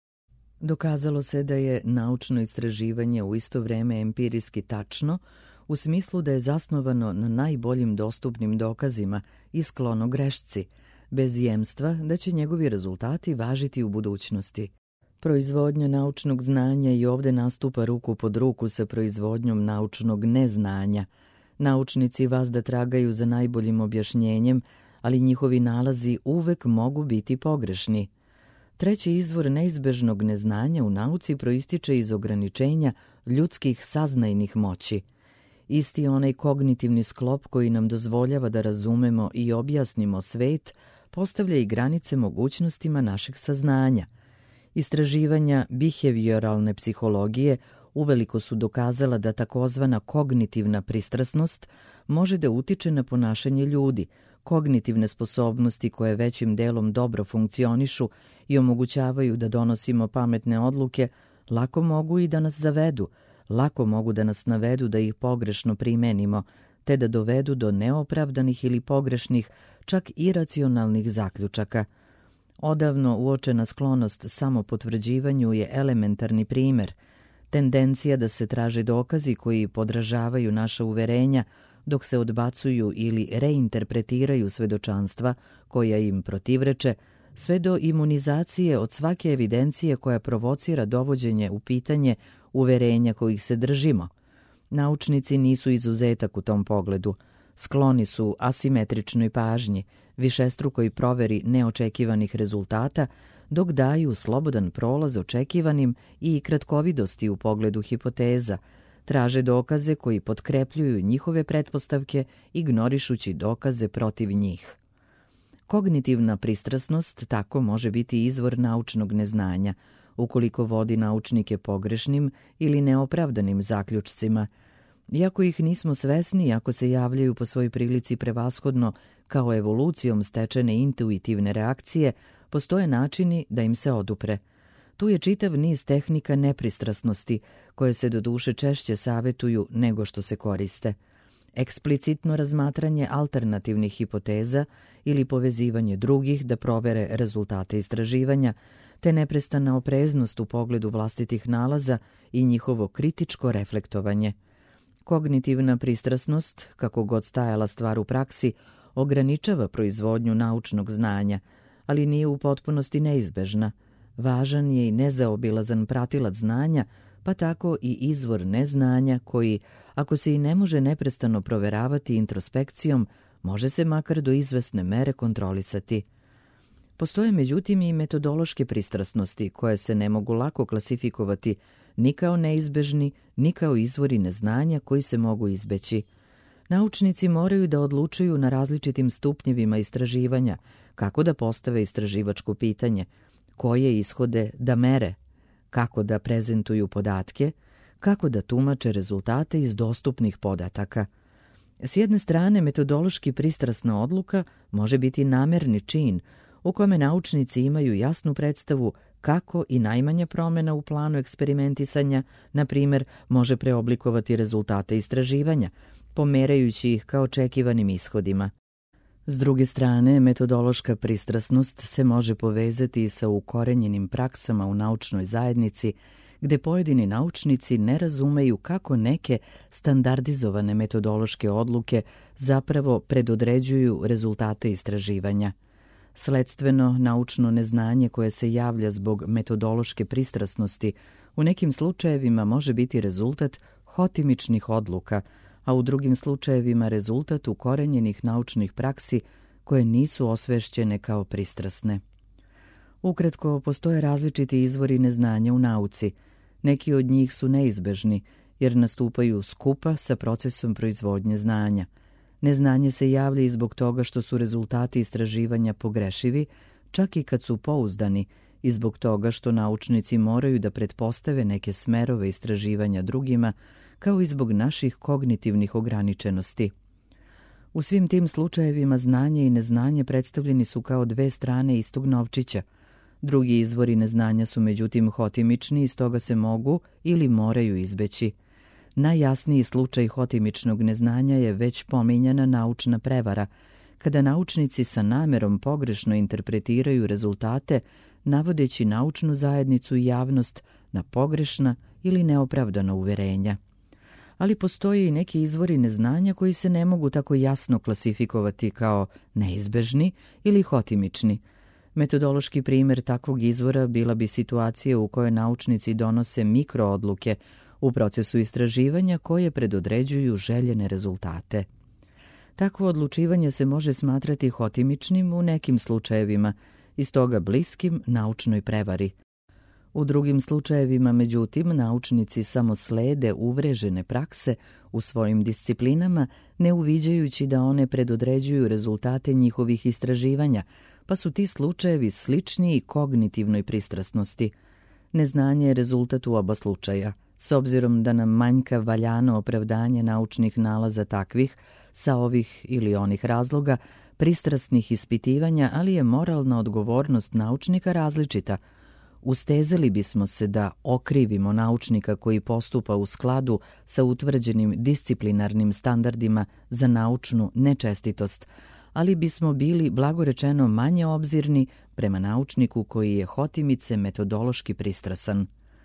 Speaker 1: Dokazalo se da je naučno istraživanje u isto vrijeme empirijski tačno, u smislu da je zasnovano na najboljim dostupnim dokazima i sklono grešci, bez jemstva da će njegovi rezultati važiti u budućnosti. Proizvodnja naučnog znanja i ovdje nastupa ruku pod ruku sa proizvodnjom naučnog neznanja. Naučnici vazda tragaju za najboljim objašnjenjem, ali njihovi nalazi uvek mogu biti pogrešni. Treći izvor neizbežnog neznanja u nauci proističe iz ograničenja ljudskih saznajnih moći. Isti onaj kognitivni sklop koji nam dozvoljava da razumemo i objasnimo svet, postavlja i granice mogućnostima našeg saznanja. Istraživanja behavioralne psihologije uveliko su dokazala da takozvana kognitivna pristrasnost može da utiče na ponašanje ljudi. Kognitivne sposobnosti koje većim delom dobro funkcionišu i omogućavaju da donosimo pametne odluke, lako mogu i da nas zavedu, lako mogu da nas navedu da ih pogrešno primenimo, te da dovedu do neopravdanih ili pogrešnih, čak iracionalnih zaključaka. Odavno uočena sklonost samopotvrđivanju je elementarni primer. Tendencija da se traže dokazi koji podražavaju naša uverenja, dok se odbacuju ili reinterpretiraju svedočanstva koja im protivreče, sve do imunizacije od svake evidencije koja provocira dovođenje u pitanje uverenja kojih se držimo. Naučnici nisu izuzetak u tom pogledu. Skloni su asimetričnoj pažnji, višestrukoj proveri neočekivanih rezultata, dok daju slobodan prolaz očekivanim i kratkovidosti u pogledu hipoteza, traže dokaze koji potkrepljuju njihove pretpostavke, ignorišući dokaze protiv njih. Kognitivna pristrasnost tako može biti izvor naučnog neznanja, ukoliko vodi naučnike pogrešnim ili neopravdanim zaključcima. Iako ih nismo svesni, ako se javljaju po svojoj prilici prevashodno kao evolucijom stečene intuitivne reakcije, postoje načini da im se odupre. Tu je čitav niz tehnika nepristrasnosti, koje se doduše češće savetuju nego što se koriste. Eksplicitno razmatranje alternativnih hipoteza ili povezivanje drugih da provere rezultate istraživanja, te neprestana opreznost u pogledu vlastitih nalaza i njihovo kritičko reflektovanje. Kognitivna pristrasnost, kako god stajala stvar u praksi, ograničava proizvodnju naučnog znanja, ali nije u potpunosti neizbežna. Važan je i nezaobilazan pratilac znanja, pa tako i izvor neznanja koji, ako se i ne može neprestano proveravati introspekcijom, može se makar do izvesne mere kontrolisati. Postoje međutim i metodološke pristrasnosti koje se ne mogu lako klasifikovati ni kao neizbežni, ni kao izvori neznanja koji se mogu izbeći. Naučnici moraju da odlučuju na različitim stupnjevima istraživanja kako da postave istraživačko pitanje, koje ishode da mere, kako da prezentuju podatke, kako da tumače rezultate iz dostupnih podataka. S jedne strane, metodološki pristrasna odluka može biti namerni čin u kome naučnici imaju jasnu predstavu kako i najmanja promjena u planu eksperimentisanja, na primjer, može preoblikovati rezultate istraživanja, pomerajući ih kao očekivanim ishodima. S druge strane, metodološka pristrasnost se može povezati sa ukorenjenim praksama u naučnoj zajednici, gde pojedini naučnici ne razumeju kako neke standardizovane metodološke odluke zapravo predodređuju rezultate istraživanja. Sledstveno, naučno neznanje koje se javlja zbog metodološke pristrasnosti u nekim slučajevima može biti rezultat hotimičnih odluka, a u drugim slučajevima rezultat ukorenjenih naučnih praksi koje nisu osvešćene kao pristrasne. Ukratko, postoje različiti izvori neznanja u nauci. Neki od njih su neizbežni, jer nastupaju skupa sa procesom proizvodnje znanja. Neznanje se javlja i zbog toga što su rezultati istraživanja pogrešivi, čak i kad su pouzdani, i zbog toga što naučnici moraju da pretpostave neke smerove istraživanja drugima, kao i zbog naših kognitivnih ograničenosti. U svim tim slučajevima znanje i neznanje predstavljeni su kao dve strane istog novčića. Drugi izvori neznanja su međutim hotimični i stoga se mogu ili moraju izbeći. Najjasniji slučaj hotimičnog neznanja je već pominjana naučna prevara, kada naučnici sa namerom pogrešno interpretiraju rezultate, navodeći naučnu zajednicu i javnost na pogrešna ili neopravdana uverenja. Ali postoje i neki izvori neznanja koji se ne mogu tako jasno klasifikovati kao neizbežni ili hotimični. Metodološki primjer takvog izvora bila bi situacija u kojoj naučnici donose mikroodluke u procesu istraživanja koje predodređuju željene rezultate. Takvo odlučivanje se može smatrati hotimičnim u nekim slučajevima i stoga bliskim naučnoj prevari. U drugim slučajevima, međutim, naučnici samo slede uvrežene prakse u svojim disciplinama, ne uviđajući da one predodređuju rezultate njihovih istraživanja, pa su ti slučajevi sličniji kognitivnoj pristrasnosti. Neznanje je rezultat u oba slučaja. S obzirom da nam manjka valjano opravdanje naučnih nalaza takvih, sa ovih ili onih razloga, pristrasnih ispitivanja, ali je moralna odgovornost naučnika različita. Ustezali bismo se da okrivimo naučnika koji postupa u skladu sa utvrđenim disciplinarnim standardima za naučnu nečestitost, ali bismo bili blagorečeno manje obzirni prema naučniku koji je hotimice metodološki pristrasan.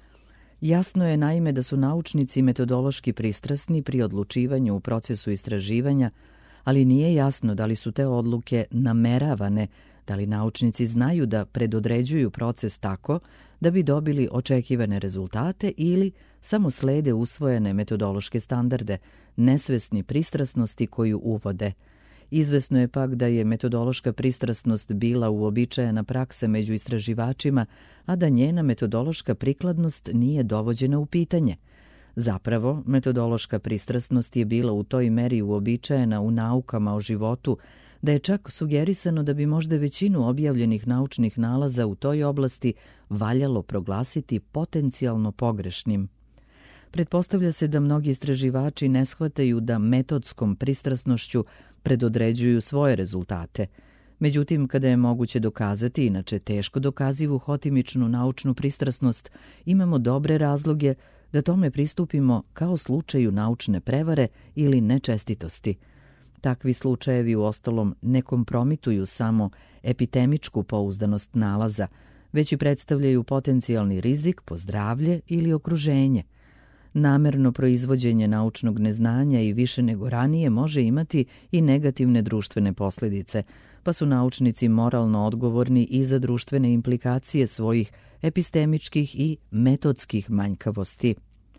Speaker 1: Jasno je naime da su naučnici metodološki pristrasni pri odlučivanju u procesu istraživanja, ali nije jasno da li su te odluke nameravane, da li naučnici znaju da predodređuju proces tako da bi dobili očekivane rezultate ili samo slede usvojene metodološke standarde, nesvesni pristrasnosti koju uvode. Izvesno je pak da je metodološka pristrasnost bila uobičajena praksa među istraživačima, a da njena metodološka prikladnost nije dovođena u pitanje. Zapravo, metodološka pristrasnost je bila u toj meri uobičajena u naukama o životu, da je čak sugerisano da bi možda većinu objavljenih naučnih nalaza u toj oblasti valjalo proglasiti potencijalno pogrešnim. Pretpostavlja se da mnogi istraživači ne shvataju da metodskom pristrasnošću predodređuju svoje rezultate. Međutim, kada je moguće dokazati, inače teško dokazivu hotimičnu naučnu pristrasnost, imamo dobre razloge da tome pristupimo kao slučaju naučne prevare ili nečestitosti. Takvi slučajevi uostalom ne kompromituju samo epitemičku pouzdanost nalaza, već i predstavljaju potencijalni rizik po zdravlje ili okruženje. Namerno proizvođenje naučnog neznanja i više nego ranije može imati i negativne društvene posljedice, pa su naučnici moralno odgovorni i za društvene implikacije svojih epistemičkih i metodskih manjkavosti.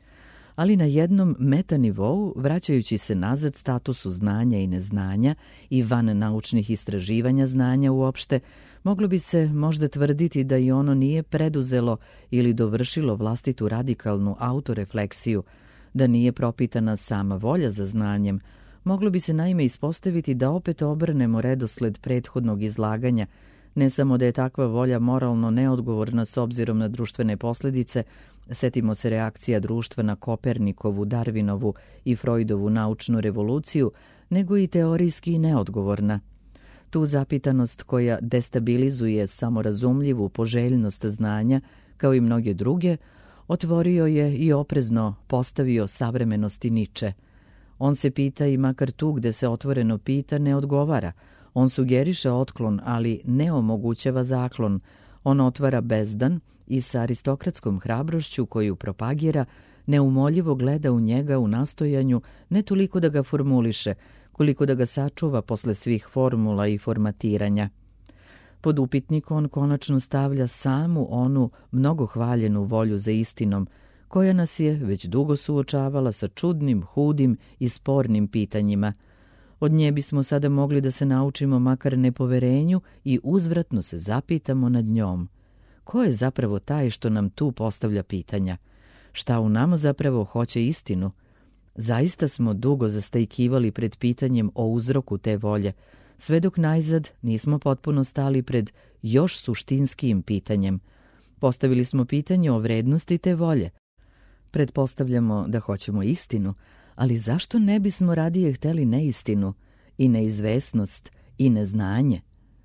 Speaker 1: Ali na jednom metanivou, vraćajući se nazad statusu znanja i neznanja i van naučnih istraživanja znanja uopšte, moglo bi se možda tvrditi da i ono nije preduzelo ili dovršilo vlastitu radikalnu autorefleksiju, da nije propitana sama volja za znanjem. Moglo bi se naime ispostaviti da opet obrnemo redosled prethodnog izlaganja, ne samo da je takva volja moralno neodgovorna s obzirom na društvene posljedice, setimo se reakcija društva na Kopernikovu, Darwinovu i Freudovu naučnu revoluciju, nego i teorijski neodgovorna. Tu zapitanost koja destabilizuje samorazumljivu poželjnost znanja, kao i mnoge druge, otvorio je i oprezno postavio savremenosti Niče. On se pita i makar tu gde se otvoreno pita ne odgovara. On sugeriše otklon, ali ne omogućava zaklon. On otvara bezdan i sa aristokratskom hrabrošću koju propagira, neumoljivo gleda u njega u nastojanju ne toliko da ga formuliše, koliko da ga sačuva posle svih formula i formatiranja. Pod upitnik on konačno stavlja samu onu mnogo hvaljenu volju za istinom, koja nas je već dugo suočavala sa čudnim, hudim i spornim pitanjima. Od nje bismo sada mogli da se naučimo makar nepoverenju i uzvratno se zapitamo nad njom. Ko je zapravo taj što nam tu postavlja pitanja? Šta u nama zapravo hoće istinu? Zaista smo dugo zastajkivali pred pitanjem o uzroku te volje, sve dok najzad nismo potpuno stali pred još suštinskim pitanjem. Postavili smo pitanje o vrednosti te volje. Pretpostavljamo da hoćemo istinu, ali zašto ne bismo radije hteli neistinu i neizvesnost i neznanje?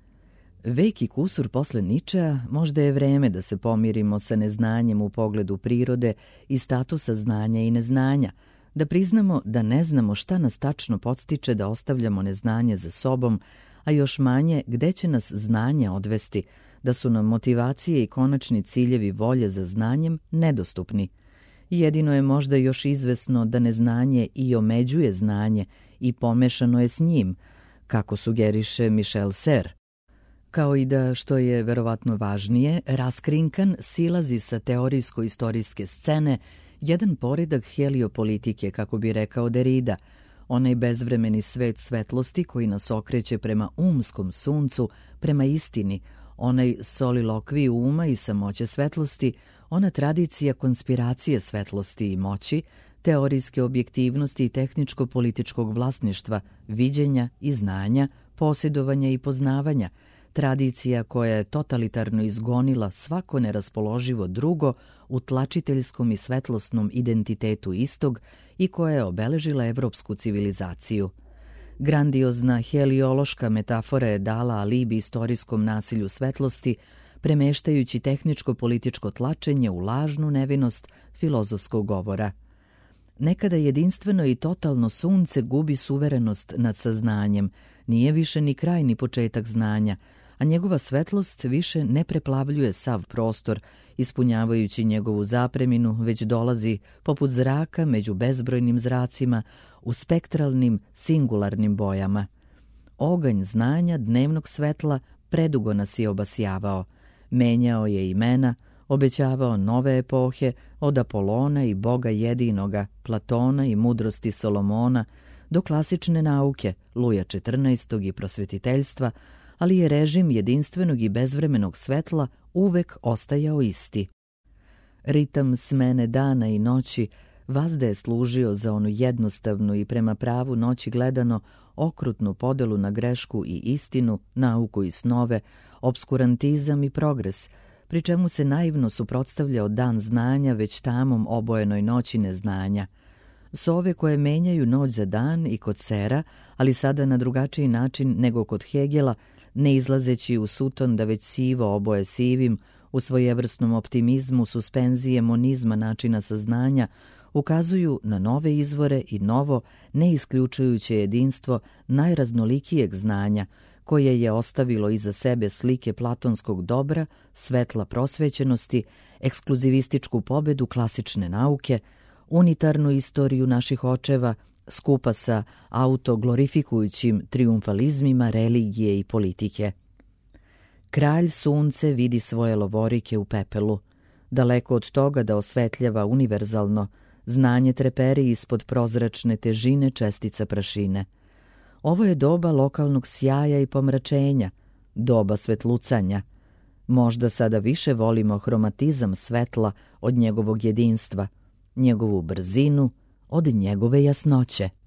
Speaker 1: Vek i kusur posle Ničea možda je vreme da se pomirimo sa neznanjem u pogledu prirode i statusa znanja i neznanja, da priznamo da ne znamo šta nas tačno podstiče da ostavljamo neznanje za sobom, a još manje gde će nas znanje odvesti, da su nam motivacije i konačni ciljevi volje za znanjem nedostupni. Jedino je možda još izvesno da neznanje i omeđuje znanje i pomešano je s njim, kako sugeriše Michel Serres. Kao i da, što je verovatno važnije, raskrinkan silazi sa teorijsko-istorijske scene jedan poredak heliopolitike, kako bi rekao Derrida, onaj bezvremeni svet svetlosti koji nas okreće prema umskom suncu, prema istini, onaj solilokvij uma i samoće svetlosti, ona tradicija konspiracije svetlosti i moći, teorijske objektivnosti i tehničko-političkog vlasništva, viđenja i znanja, posjedovanja i poznavanja, tradicija koja je totalitarno izgonila svako neraspoloživo drugo u tlačiteljskom i svetlosnom identitetu istog i koja je obeležila evropsku civilizaciju. Grandiozna heliološka metafora je dala alibi istorijskom nasilju svetlosti, premeštajući tehničko-političko tlačenje u lažnu nevinost filozofskog govora. Nekada jedinstveno i totalno sunce gubi suverenost nad saznanjem, nije više ni kraj ni početak znanja, a njegova svetlost više ne preplavljuje sav prostor, ispunjavajući njegovu zapreminu, već dolazi poput zraka među bezbrojnim zracima u spektralnim, singularnim bojama. Oganj znanja dnevnog svetla predugo nas je obasjavao, menjao je imena, obećavao nove epohe od Apolona i Boga jedinoga, Platona i mudrosti Solomona, do klasične nauke, Luja četrnaestog i prosvetiteljstva, ali je režim jedinstvenog i bezvremenog svetla uvek ostajao isti. Ritam smene dana i noći vazda je služio za onu jednostavnu i prema pravu noći gledano okrutnu podelu na grešku i istinu, nauku i snove, obskurantizam i progres, pri čemu se naivno suprotstavljao dan znanja već tamom obojenoj noći neznanja. Sove koje menjaju noć za dan i kod Sera, ali sada na drugačiji način nego kod Hegela, ne izlazeći u suton da već sivo oboje sivim, u svojevrsnom optimizmu suspenzije monizma načina saznanja, ukazuju na nove izvore i novo, ne isključujuće jedinstvo najraznolikijeg znanja, koje je ostavilo iza sebe slike platonskog dobra, svetla prosvećenosti, ekskluzivističku pobedu klasične nauke, unitarnu istoriju naših očeva, skupa sa autoglorifikujućim triumfalizmima religije i politike. Kralj sunce vidi svoje lovorike u pepelu. Daleko od toga da osvetljava univerzalno, znanje treperi ispod prozračne težine čestica prašine. Ovo je doba lokalnog sjaja i pomračenja, doba svetlucanja. Možda sada više volimo hromatizam svetla od njegovog jedinstva, njegovu brzinu od njegove jasnoće.